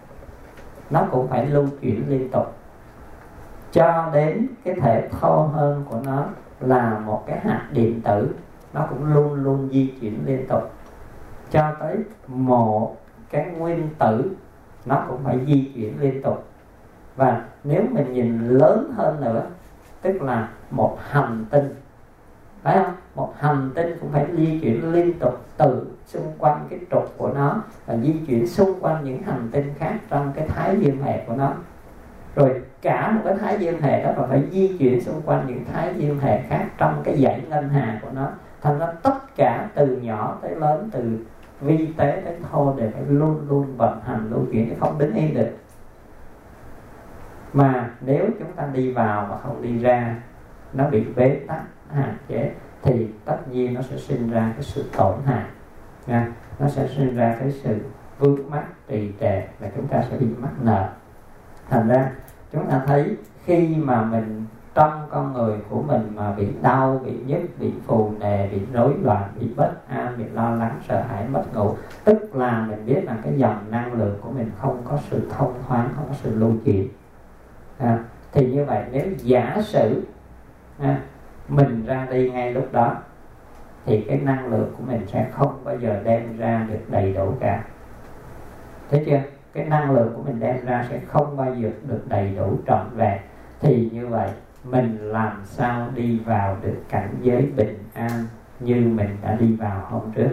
A: nó cũng phải lưu chuyển liên tục. Cho đến cái thể thô hơn của nó là một cái hạt điện tử, nó cũng luôn luôn di chuyển liên tục. Cho tới một cái nguyên tử, nó cũng phải di chuyển liên tục. Và nếu mình nhìn lớn hơn nữa, tức là một hành tinh, phải không? Một hành tinh cũng phải di chuyển liên tục từ xung quanh cái trục của nó và di chuyển xung quanh những hành tinh khác trong cái thái dương hệ của nó. Rồi cả một cái thái dương hệ đó còn phải di chuyển xung quanh những thái dương hệ khác trong cái dãy ngân hà của nó. Thành ra tất cả từ nhỏ tới lớn, từ vi tế đến thô đều phải luôn luôn vận hành, lưu chuyển, chứ không đứng yên được. Mà nếu chúng ta đi vào mà không đi ra, nó bị bế tắc, hạn chế, thì tất nhiên nó sẽ sinh ra cái sự tổn hại, nha. Nó sẽ sinh ra cái sự vướng mắc, trì trệ, và chúng ta sẽ bị mắc nợ. Thành ra chúng ta thấy khi mà mình trong con người của mình mà bị đau, bị nhức, bị phù nề, bị rối loạn, bị bất an, bị lo lắng, sợ hãi, mất ngủ, tức là mình biết rằng cái dòng năng lượng của mình không có sự thông thoáng, không có sự lưu chuyển. À, thì như vậy nếu giả sử à, mình ra đi ngay lúc đó thì cái năng lượng của mình sẽ không bao giờ đem ra được đầy đủ cả. Thấy chưa? cái năng lượng của mình đem ra sẽ không bao giờ được đầy đủ trọn vẹn, thì như vậy mình làm sao đi vào được cảnh giới bình an như mình đã đi vào hôm trước.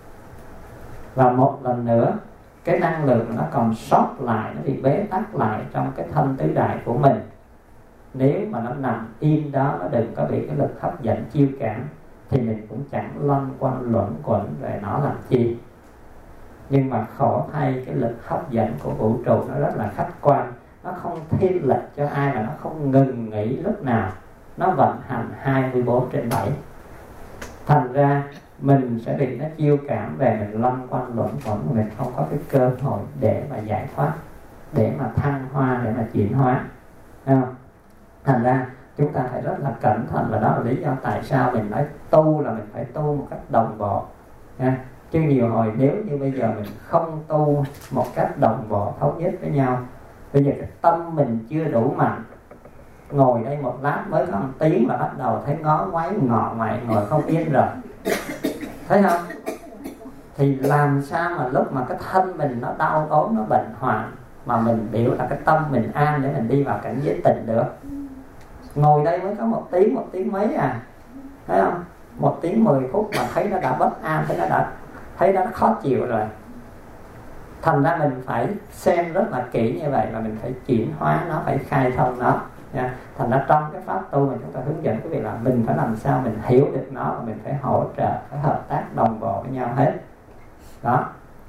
A: Và một lần nữa, cái năng lượng nó còn sót lại, nó bị bế tắc lại trong cái thân tứ đại của mình. Nếu mà nó nằm im đó, nó đừng có bị cái lực hấp dẫn chiêu cảm, thì mình cũng chẳng loanh quanh luẩn quẩn về nó làm chi. Nhưng mà khổ thay, cái lực hấp dẫn của vũ trụ nó rất là khách quan, nó không thiên lệch cho ai, mà nó không ngừng nghỉ lúc nào, nó vận hành hai mươi bốn trên bảy. Thành ra mình sẽ bị nó chiêu cảm về, mình loanh quanh luẩn quẩn, mình không có cái cơ hội để mà giải thoát, để mà thăng hoa, để mà chuyển hóa. Thành ra chúng ta phải rất là cẩn thận, và đó là lý do tại sao mình nói tu là mình phải tu một cách đồng bộ nha. Chứ nhiều hồi nếu như bây giờ mình không tu một cách đồng bộ thống nhất với nhau, bây giờ cái tâm mình chưa đủ mạnh, ngồi đây một lát mới có một tiếng là bắt đầu thấy ngó ngoáy ngọ ngoại, ngồi không yên rồi, thấy không? Thì làm sao mà lúc mà cái thân mình nó đau ốm, nó bệnh hoạn, mà mình biểu là cái tâm mình an để mình đi vào cảnh giới tịnh được. Ngồi đây mới có một tiếng, một tiếng mấy à, thấy không? Một tiếng mười phút mà thấy nó đã bất an, thấy nó đã thấy nó khó chịu rồi. Thành ra mình phải xem rất là kỹ như vậy, và mình phải chuyển hóa nó, phải khai thông nó nha. Thành ra trong cái pháp tu mà chúng ta hướng dẫn quý vị là mình phải làm sao mình hiểu được nó, và mình phải hỗ trợ, phải hợp tác đồng bộ với nhau hết đó.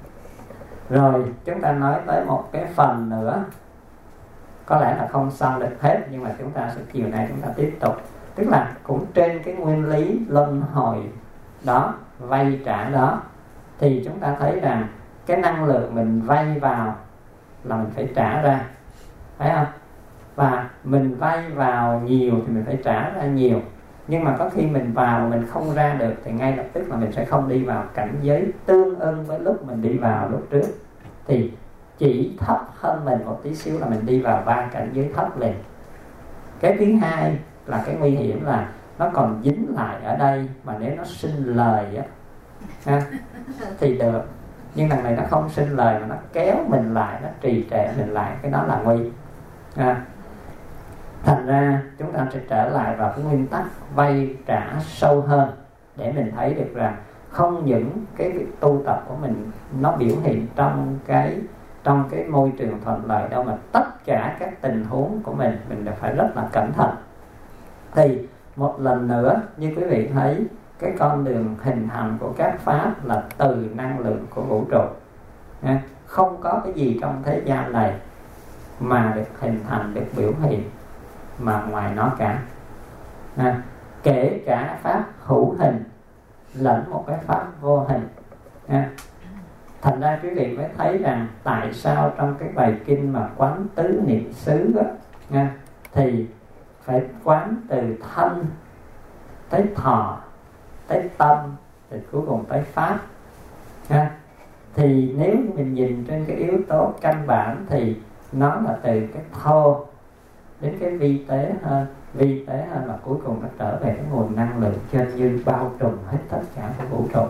A: Rồi chúng ta nói tới một cái phần nữa, có lẽ là không xong được hết, nhưng mà chúng ta sẽ chiều nay chúng ta tiếp tục. Tức là cũng trên cái nguyên lý luân hồi đó, vay trả đó, thì chúng ta thấy rằng cái năng lượng mình vay vào là mình phải trả ra, thấy không? Và mình vay vào nhiều thì mình phải trả ra nhiều. Nhưng mà có khi mình vào mà mình không ra được, thì ngay lập tức là mình sẽ không đi vào cảnh giới tương ưng với lúc mình đi vào lúc trước. Thì chỉ thấp hơn mình một tí xíu là mình đi vào ba cảnh giới thấp liền. Cái thứ hai là cái nguy hiểm là nó còn dính lại ở đây, mà nếu nó sinh lời á ha, thì được. Nhưng đằng này nó không sinh lời mà nó kéo mình lại, nó trì trệ mình lại, cái đó là nguy à. Thành ra chúng ta sẽ trở lại vào cái nguyên tắc vay trả sâu hơn, để mình thấy được rằng không những cái việc tu tập của mình nó biểu hiện trong cái trong cái môi trường thuận lợi đâu, mà tất cả các tình huống của mình mình đều phải rất là cẩn thận. Thì một lần nữa, như quý vị thấy, cái con đường hình thành của các pháp là từ năng lượng của vũ trụ. Không có cái gì trong thế gian này mà được hình thành, được biểu hiện mà ngoài nó cả. À, kể cả pháp hữu hình lẫn một cái pháp vô hình. À, thành ra quý vị mới thấy rằng tại sao trong cái bài kinh mà quán tứ niệm xứ đó, à, thì phải quán từ thân tới thọ tới tâm, thì cuối cùng tới pháp. À, thì nếu mình nhìn trên cái yếu tố căn bản thì nó là từ cái thô đến cái vi tế hơn, vi tế hơn là cuối cùng nó trở về cái nguồn năng lượng trên như bao trùm hết tất cả cái vũ trụ.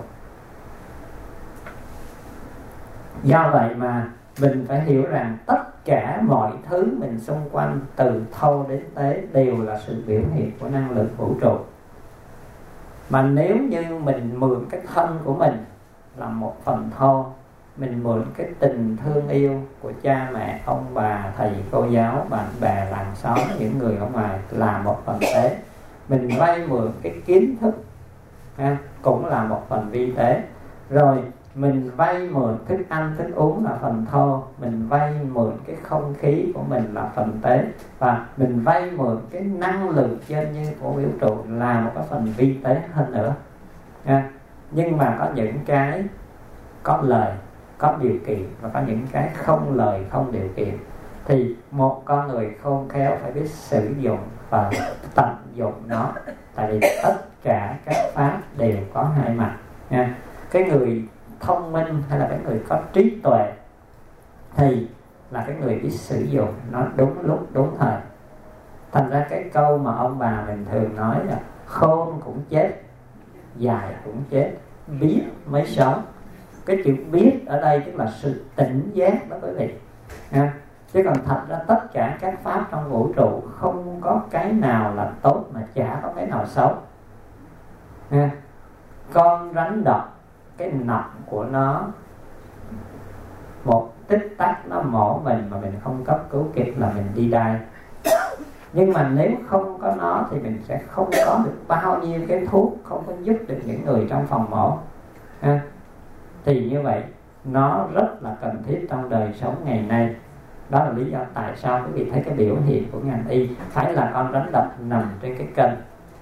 A: Do vậy mà mình phải hiểu rằng tất cả mọi thứ mình xung quanh từ thô đến tế đều là sự biểu hiện của năng lượng vũ trụ. Mà nếu như mình mượn cái thân của mình là một phần thô, mình mượn cái tình thương yêu của cha mẹ, ông bà, thầy cô giáo, bạn bè, làng xóm, những người ở ngoài là một phần tế, mình vay mượn cái kiến thức ha, cũng là một phần vi tế. Rồi mình vay mượn thức ăn, thức uống là phần thô, mình vay mượn cái không khí của mình là phần tế, và mình vay mượn cái năng lượng trên như của vũ trụ là một cái phần vi tế hơn nữa ha. Nhưng mà có những cái có lời, có điều kiện, và có những cái không lời, không điều kiện. Thì một con người khôn khéo phải biết sử dụng và tận dụng nó. Tại vì tất cả các pháp đều có hai mặt nha. Cái người thông minh hay là cái người có trí tuệ thì là cái người biết sử dụng nó đúng lúc, đúng thời. Thành ra cái câu mà ông bà mình thường nói là khôn cũng chết, dại cũng chết, biết mới sống. Cái chữ biết ở đây tức là sự tỉnh giác đó quý vị. nha. Chứ còn thật ra tất cả các pháp trong vũ trụ không có cái nào là tốt mà chả có cái nào xấu nha. Con rắn độc, cái nọc của nó một tích tắc nó mổ mình mà mình không cấp cứu kịp là mình đi đai. Nhưng mà nếu không có nó thì mình sẽ không có được bao nhiêu cái thuốc, không có giúp được những người trong phòng mổ ha. Thì như vậy nó rất là cần thiết trong đời sống ngày nay. Đó là lý do tại sao quý vị thấy cái biểu hiện của ngành y phải là con rắn độc nằm trên cái kênh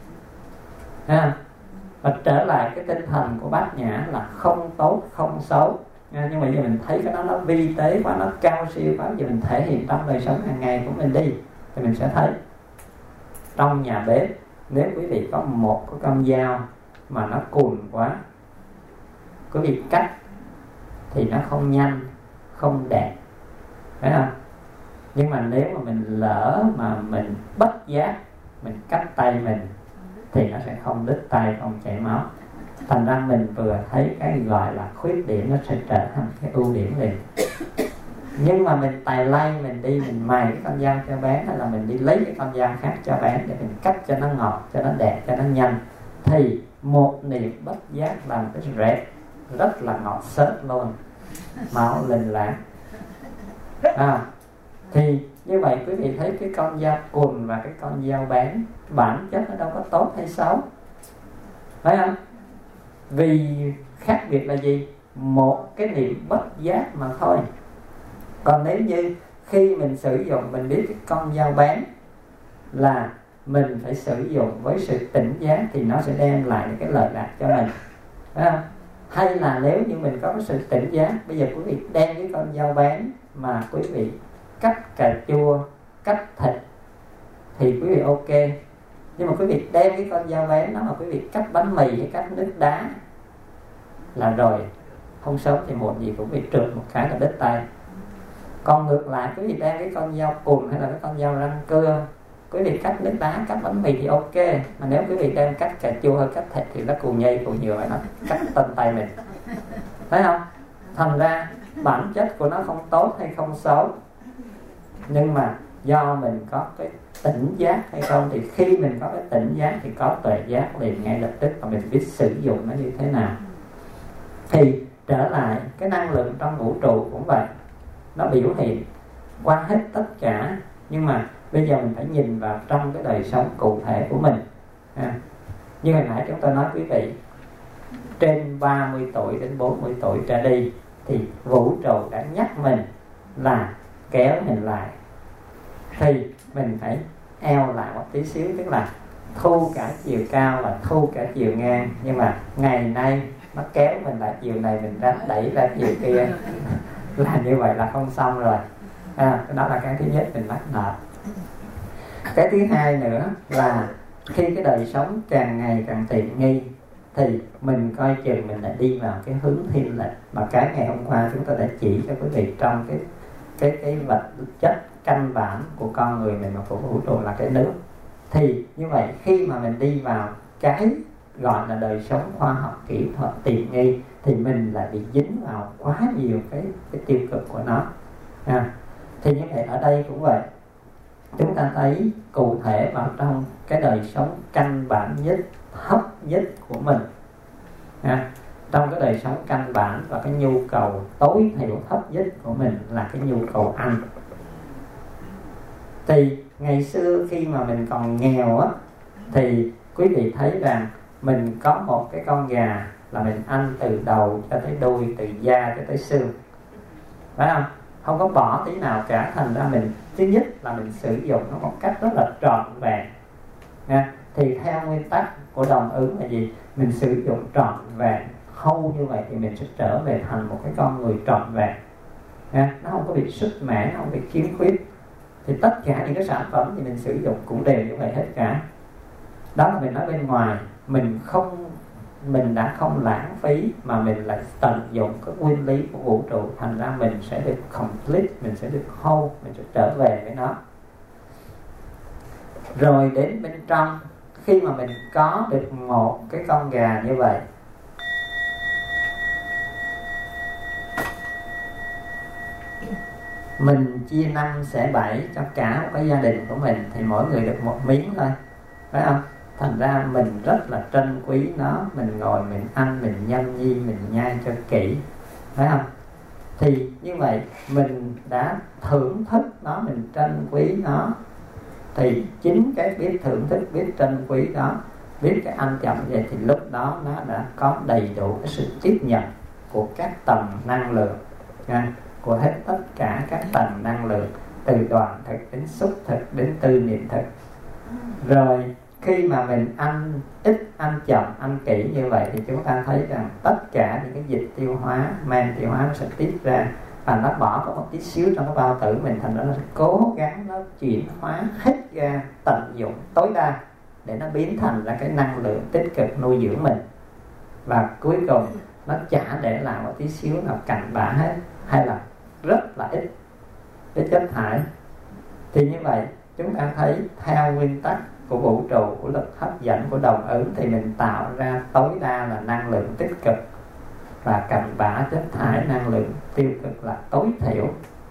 A: ha. Và trở lại cái tinh thần của Bát Nhã là không tốt, không xấu. Nhưng mà giờ mình thấy cái đó nó vi tế quá, nó cao siêu quá, giờ mình thể hiện trong đời sống hàng ngày của mình đi, thì mình sẽ thấy trong nhà bếp nếu quý vị có một cái con dao mà nó cùn quá, quý vị cắt thì nó không nhanh, không đẹp, phải không? Nhưng mà nếu mà mình lỡ mà mình bất giác mình cắt tay mình thì nó sẽ không đứt tay, không chảy máu. Thành ra mình vừa thấy cái gọi là khuyết điểm nó sẽ trở thành cái ưu điểm liền. Nhưng mà mình tài lay, mình đi mình mài cái con dao cho bán, hay là mình đi lấy cái con dao khác cho bán để mình cắt cho nó ngọt, cho nó đẹp, cho nó nhanh, thì một niệm bất giác làm cái rẹt rất là ngọt xớt luôn, máu linh láng à. Thì như vậy quý vị thấy cái con dao cùn và cái con dao bán bản chất nó đâu có tốt hay xấu, phải không? Vì khác biệt là gì? Một cái niệm bất giác mà thôi. Còn nếu như khi mình sử dụng, mình biết cái con dao bán là mình phải sử dụng với sự tỉnh giác thì nó sẽ đem lại cái lợi lạc cho mình, phải không? Hay là nếu như mình có cái sự tỉnh giác, bây giờ quý vị đem cái con dao bán mà quý vị cắt cà chua, cắt thịt thì quý vị ok. Nhưng mà quý vị đem cái con dao bán đó mà quý vị cắt bánh mì hay cắt nước đá là rồi, không sớm thì muộn gì cũng bị trượt một cái là đứt tay. Còn ngược lại, quý vị đem cái con dao cùn hay là cái con dao răng cưa, quý vị cắt nước đá, cắt bánh mì thì ok. Mà nếu quý vị đem cắt cà chua hay cắt thịt thì nó cù nhây cù nhựa, nó cắt tên tay mình, thấy không? Thành ra bản chất của nó không tốt hay không xấu, nhưng mà do mình có cái tỉnh giác hay không, thì khi mình có cái tỉnh giác thì có tuệ giác liền ngay lập tức, và mình biết sử dụng nó như thế nào. Thì trở lại cái năng lượng trong vũ trụ cũng vậy, nó biểu hiện qua hết tất cả. Nhưng mà bây giờ mình phải nhìn vào trong cái đời sống cụ thể của mình à. Như hồi nãy chúng tôi nói quý vị, trên ba mươi tuổi đến bốn mươi tuổi trở đi thì vũ trụ đã nhắc mình là kéo mình lại, thì mình phải eo lại một tí xíu, tức là thu cả chiều cao và thu cả chiều ngang. Nhưng mà ngày nay nó kéo mình lại chiều này, mình ra đẩy ra chiều kia là như vậy là không xong rồi à. Đó là cái thứ nhất, mình mắc nợ. Cái thứ hai nữa là khi cái đời sống càng ngày càng tiện nghi thì mình coi chừng mình lại đi vào cái hướng thiên lệch mà cái ngày hôm qua chúng tôi đã chỉ cho quý vị trong cái cái cái vật chất căn bản của con người mình và của vũ trụ là cái nước. Thì như vậy khi mà mình đi vào cái gọi là đời sống khoa học kỹ thuật tiện nghi thì mình lại bị dính vào quá nhiều cái, cái tiêu cực của nó à. Thì như vậy ở đây cũng vậy, chúng ta thấy cụ thể vào trong cái đời sống căn bản nhất, thấp nhất của mình à. Trong cái đời sống căn bản và cái nhu cầu tối thiểu thấp nhất của mình là cái nhu cầu ăn. Thì ngày xưa khi mà mình còn nghèo á, thì quý vị thấy rằng mình có một cái con gà là mình ăn từ đầu cho tới đuôi, từ da cho tới xương, phải không? Không có bỏ tí nào cả. Thành ra mình thứ nhất là mình sử dụng nó một cách rất là trọn vẹn nha. Thì theo nguyên tắc của đồng ứng là gì? Mình sử dụng trọn vẹn hâu như vậy thì mình sẽ trở về thành một cái con người trọn vẹn nha. Nó không có bị sứt mẻ, nó không bị khiếm khuyết. Thì tất cả những cái sản phẩm thì mình sử dụng cũng đều như vậy hết cả. Đó là mình nói bên ngoài, mình không mình đã không lãng phí mà mình lại tận dụng cái nguyên lý của vũ trụ. Thành ra mình sẽ được complete, mình sẽ được whole, mình sẽ trở về với nó. Rồi đến bên trong, khi mà mình có được một cái con gà như vậy, mình chia năm xẻ bảy cho cả một cái gia đình của mình thì mỗi người được một miếng thôi, phải không? Thành ra mình rất là trân quý nó, mình ngồi mình ăn, mình nhâm nhi, mình nhai cho kỹ, phải không? Thì như vậy mình đã thưởng thức nó, mình trân quý nó, thì chính cái biết thưởng thức, biết trân quý đó, biết cái ăn chậm vậy, thì lúc đó nó đã có đầy đủ cái sự tiếp nhận của các tầng năng lượng, nha, của hết tất cả các tầng năng lượng, từ đoạn thực đến xúc thực đến tư niệm thực. Rồi khi mà mình ăn ít, ăn chậm, ăn kỹ như vậy thì chúng ta thấy rằng tất cả những cái dịch tiêu hóa, men tiêu hóa nó sẽ tiết ra, và nó bỏ có một tí xíu trong cái bao tử mình, thành ra nó sẽ cố gắng nó chuyển hóa hết ra, tận dụng tối đa để nó biến thành ra cái năng lượng tích cực nuôi dưỡng mình, và cuối cùng nó chả để lại một tí xíu nào cặn bã hết, hay là rất là ít cái chất thải. Thì như vậy chúng ta thấy theo nguyên tắc của vũ trụ, của lực hấp dẫn, của đồng ứng, thì mình tạo ra tối đa là năng lượng tích cực, và cặn bã chất thải năng lượng tiêu cực là tối thiểu,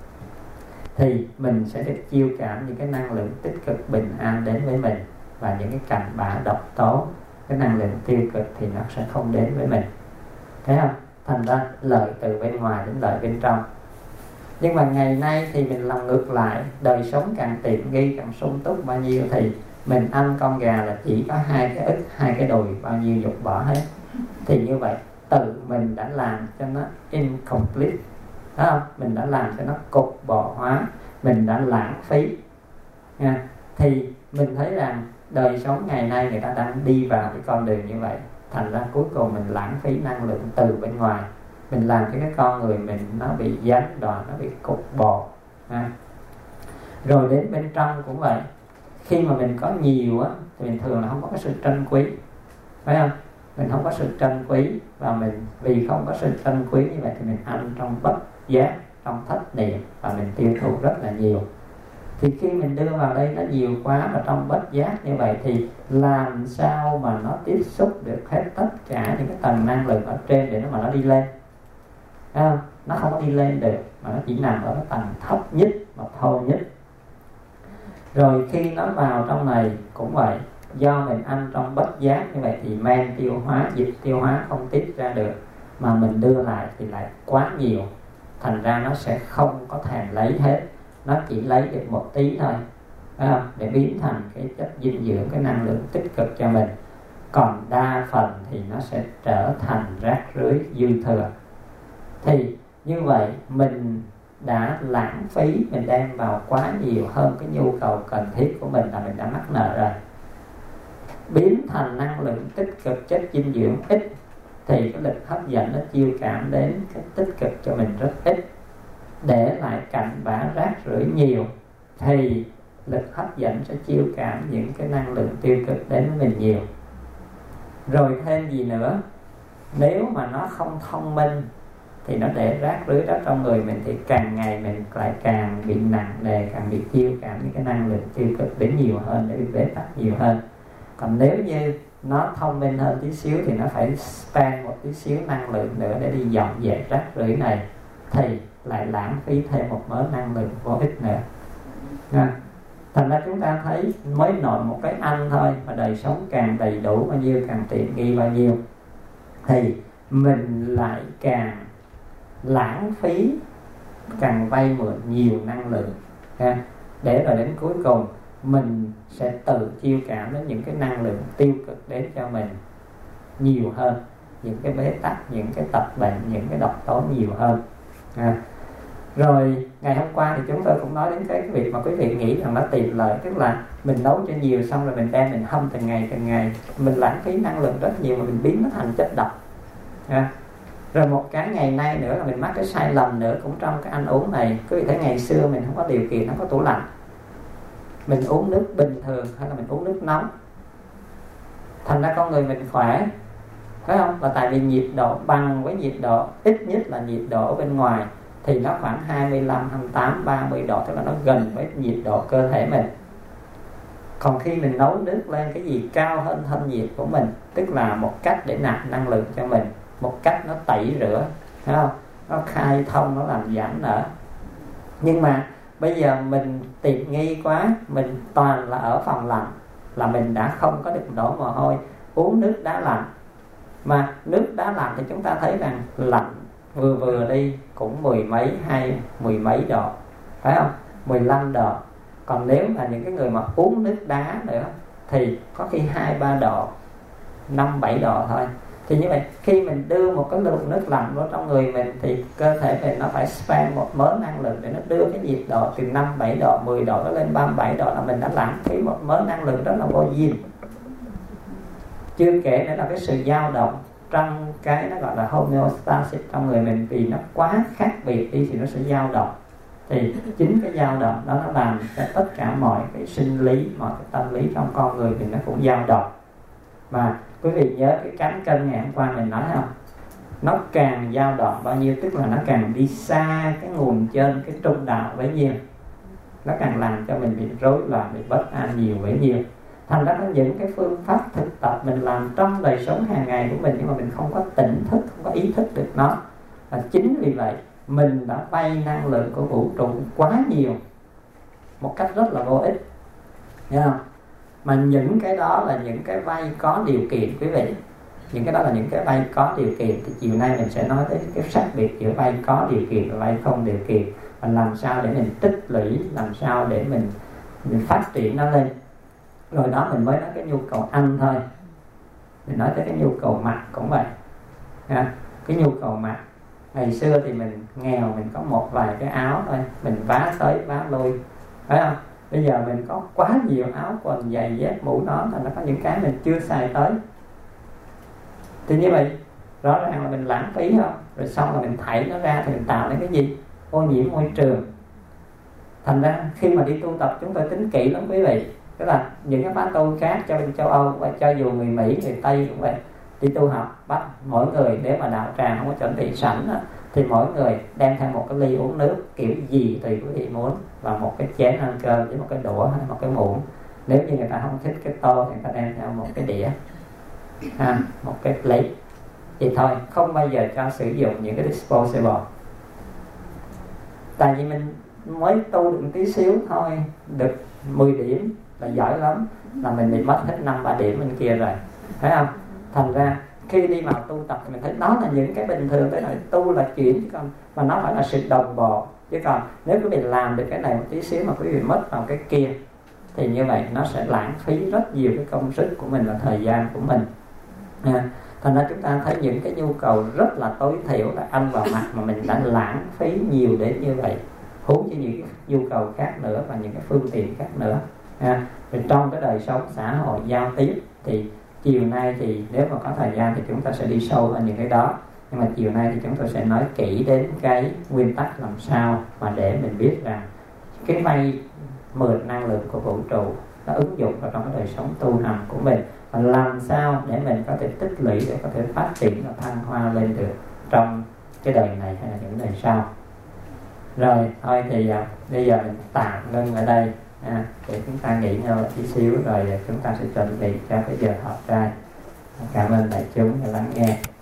A: thì mình sẽ được chiêu cảm những cái năng lượng tích cực bình an đến với mình, và những cái cặn bã độc tố, cái năng lượng tiêu cực thì nó sẽ không đến với mình, thấy không? Thành ra lợi từ bên ngoài đến lợi bên trong. Nhưng mà ngày nay thì mình làm ngược lại, đời sống càng tiện nghi, càng sung túc bao nhiêu thì mình ăn con gà là chỉ có hai cái ức, hai cái đùi, bao nhiêu dục bỏ hết. Thì như vậy tự mình đã làm cho nó incomplete, thấy không? Mình đã làm cho nó cục bộ hóa, mình đã lãng phí nha. Thì mình thấy rằng đời sống ngày nay người ta đang đi vào cái con đường như vậy, thành ra cuối cùng mình lãng phí năng lượng từ bên ngoài, mình làm cho cái con người mình nó bị gián đoạn, nó bị cục bộ ha. Rồi đến bên trong cũng vậy, khi mà mình có nhiều á thì mình thường là không có cái sự trân quý, phải không? Mình không có sự trân quý, và mình vì không có sự trân quý như vậy thì mình ăn trong bất giác, trong thất niệm, và mình tiêu thụ rất là nhiều. Thì khi mình đưa vào đây nó nhiều quá và trong bất giác như vậy thì làm sao mà nó tiếp xúc được hết tất cả những cái tầng năng lượng ở trên để nó mà nó đi lên, thấy không? Nó không có đi lên được, mà nó chỉ nằm ở cái tầng thấp nhất mà thôi nhất. Rồi khi nó vào trong này cũng vậy, do mình ăn trong bất giác như vậy thì men tiêu hóa, dịch tiêu hóa không tiết ra được, mà mình đưa lại thì lại quá nhiều, thành ra nó sẽ không có thèm lấy hết, nó chỉ lấy được một tí thôi, phải không? Để biến thành cái chất dinh dưỡng, cái năng lượng tích cực cho mình. Còn đa phần thì nó sẽ trở thành rác rưới dư thừa. Thì như vậy mình đã lãng phí, mình đem vào quá nhiều hơn cái nhu cầu cần thiết của mình, là mình đã mắc nợ rồi. Biến thành năng lượng tích cực, chất dinh dưỡng ít, thì cái lực hấp dẫn nó chiêu cảm đến cái tích cực cho mình rất ít, để lại cặn bã rác rưởi nhiều, thì lực hấp dẫn sẽ chiêu cảm những cái năng lượng tiêu cực đến với mình nhiều. Rồi thêm gì nữa, nếu mà nó không thông minh thì nó để rác rưới đó trong người mình, thì càng ngày mình lại càng bị nặng nề, càng bị tiêu cảm những cái năng lượng tiêu cực đến nhiều hơn, để bị bế tắc nhiều hơn. Còn nếu như nó thông minh hơn tí xíu thì nó phải spend một tí xíu năng lượng nữa để đi dọn dẹp rác rưởi này, thì lại lãng phí thêm một mớ năng lượng vô ích nữa nha. Thành ra chúng ta thấy mới nội một cái ăn thôi mà đời sống càng đầy đủ bao nhiêu, càng tiện nghi bao nhiêu, thì mình lại càng lãng phí, càng vay mượn nhiều năng lượng ha. Để rồi đến cuối cùng mình sẽ tự chiêu cảm đến những cái năng lượng tiêu cực đến cho mình nhiều hơn, những cái bế tắc, những cái tật bệnh, những cái độc tố nhiều hơn ha. Rồi ngày hôm qua thì chúng tôi cũng nói đến cái việc mà quý vị nghĩ rằng nó tiện lợi, tức là mình nấu cho nhiều xong rồi mình đem mình hâm từng ngày từng ngày, mình lãng phí năng lượng rất nhiều mà mình biến nó thành chất độc ha. Rồi một cái ngày nay nữa là mình mắc cái sai lầm nữa cũng trong cái ăn uống này. Quý vị thấy ngày xưa mình không có điều kiện, không có tủ lạnh, mình uống nước bình thường hay là mình uống nước nóng, thành ra con người mình khỏe, phải không? Là tại vì nhiệt độ bằng với nhiệt độ, ít nhất là nhiệt độ ở bên ngoài thì nó khoảng hai mươi lăm, hai mươi tám, ba mươi độ, tức là nó gần với nhiệt độ cơ thể mình. Còn khi mình nấu nước lên cái gì cao hơn thân nhiệt của mình, tức là một cách để nạp năng lượng cho mình, một cách nó tẩy rửa, thấy không? Nó khai thông, nó làm giãn nở. Nhưng mà bây giờ mình tiện nghi quá, mình toàn là ở phòng lạnh là mình đã không có được đổ mồ hôi, uống nước đá lạnh. Mà nước đá lạnh thì chúng ta thấy rằng lạnh vừa vừa đi cũng mười mấy hay mười mấy độ, phải không? mười lăm độ. Còn nếu mà những cái người mà uống nước đá nữa thì có khi hai ba độ, năm bảy độ thôi. Thì như vậy khi mình đưa một cái lượng nước lạnh vào trong người mình thì cơ thể mình nó phải spend một mớ năng lượng để nó đưa cái nhiệt độ từ năm bảy độ, mười độ nó lên ba mươi bảy độ, là mình đã lãng phí một mớ năng lượng rất là vô duyên. Chưa kể nữa là cái sự dao động trong cái nó gọi là homeostasis trong người mình, vì nó quá khác biệt đi thì nó sẽ dao động. Thì chính cái dao động đó nó làm cho tất cả mọi cái sinh lý, mọi cái tâm lý trong con người mình nó cũng dao động. Mà quý vị nhớ cái cán cân ngày hôm qua mình nói không? Nó càng dao động bao nhiêu tức là nó càng đi xa cái nguồn trên, cái trung đạo bấy nhiêu. Nó càng làm cho mình bị rối loạn, bị bất an nhiều bấy nhiêu. Thành ra có những cái phương pháp thực tập mình làm trong đời sống hàng ngày của mình, nhưng mà mình không có tỉnh thức, không có ý thức được nó. Và chính vì vậy mình đã vay năng lượng của vũ trụ quá nhiều một cách rất là vô ích, nghe không? Mà những cái đó là những cái vay có điều kiện quý vị. Những cái đó là những cái vay có điều kiện. Thì chiều nay mình sẽ nói tới cái khác biệt giữa vay có điều kiện và vay không điều kiện, và làm sao để mình tích lũy, làm sao để mình, mình phát triển nó lên. Rồi đó mình mới nói cái nhu cầu ăn thôi. Mình nói tới cái nhu cầu mặc cũng vậy. Cái nhu cầu mặc, ngày xưa thì mình nghèo, mình có một vài cái áo thôi, mình vá tới vá lui, phải không? Bây giờ mình có quá nhiều áo quần, giày dép, mũ nón, thành nó có những cái mình chưa xài tới. Thì như vậy rõ ràng là mình lãng phí không? Rồi xong là mình thảy nó ra thì mình tạo nên cái gì? Ô nhiễm môi trường. Thành ra khi mà đi tu tập chúng tôi tính kỹ lắm quý vị. Tức là những cái khóa tu khác cho bên châu Âu và cho dù người Mỹ, người Tây cũng vậy, đi tu học bắt mỗi người nếu mà đạo tràng không có chuẩn bị sẵn đó, thì mỗi người đem theo một cái ly uống nước kiểu gì tùy quý vị muốn, và một cái chén ăn cơm với một cái đũa hay một cái muỗng. Nếu như người ta không thích cái tô thì người ta đem theo một cái đĩa, ha, một cái plate. Vậy thôi, không bao giờ cho sử dụng những cái disposable. Tại vì mình mới tu được tí xíu thôi, được mười điểm là giỏi lắm, là mình bị mất hết năm ba điểm bên kia rồi, thấy không? Thành ra khi đi vào tu tập thì mình thấy đó là những cái bình thường, tới là tu là chuyển, chứ còn mà nó phải là sự đồng bộ. Chứ còn nếu quý vị làm được cái này một tí xíu mà quý vị mất vào cái kia thì như vậy nó sẽ lãng phí rất nhiều cái công sức của mình và thời gian của mình. À, thành ra chúng ta thấy những cái nhu cầu rất là tối thiểu là ăn và mặc mà mình đã lãng phí nhiều đến như vậy, huống chi những cái nhu cầu khác nữa và những cái phương tiện khác nữa. À, thì trong cái đời sống xã hội giao tiếp thì chiều nay thì nếu mà có thời gian thì chúng ta sẽ đi sâu vào những cái đó. Nhưng mà chiều nay thì chúng tôi sẽ nói kỹ đến cái nguyên tắc làm sao mà để mình biết rằng cái vay mượn năng lượng của vũ trụ nó ứng dụng vào trong cái đời sống tu hành của mình, và làm sao để mình có thể tích lũy để có thể phát triển và thăng hoa lên được trong cái đời này hay là những đời sau. Rồi thôi thì à, bây giờ mình tạm ngưng ở đây, à, để chúng ta nghỉ ngơi tí xíu rồi chúng ta sẽ chuẩn bị cho cái giờ họp trai. Cảm ơn đại chúng đã lắng nghe.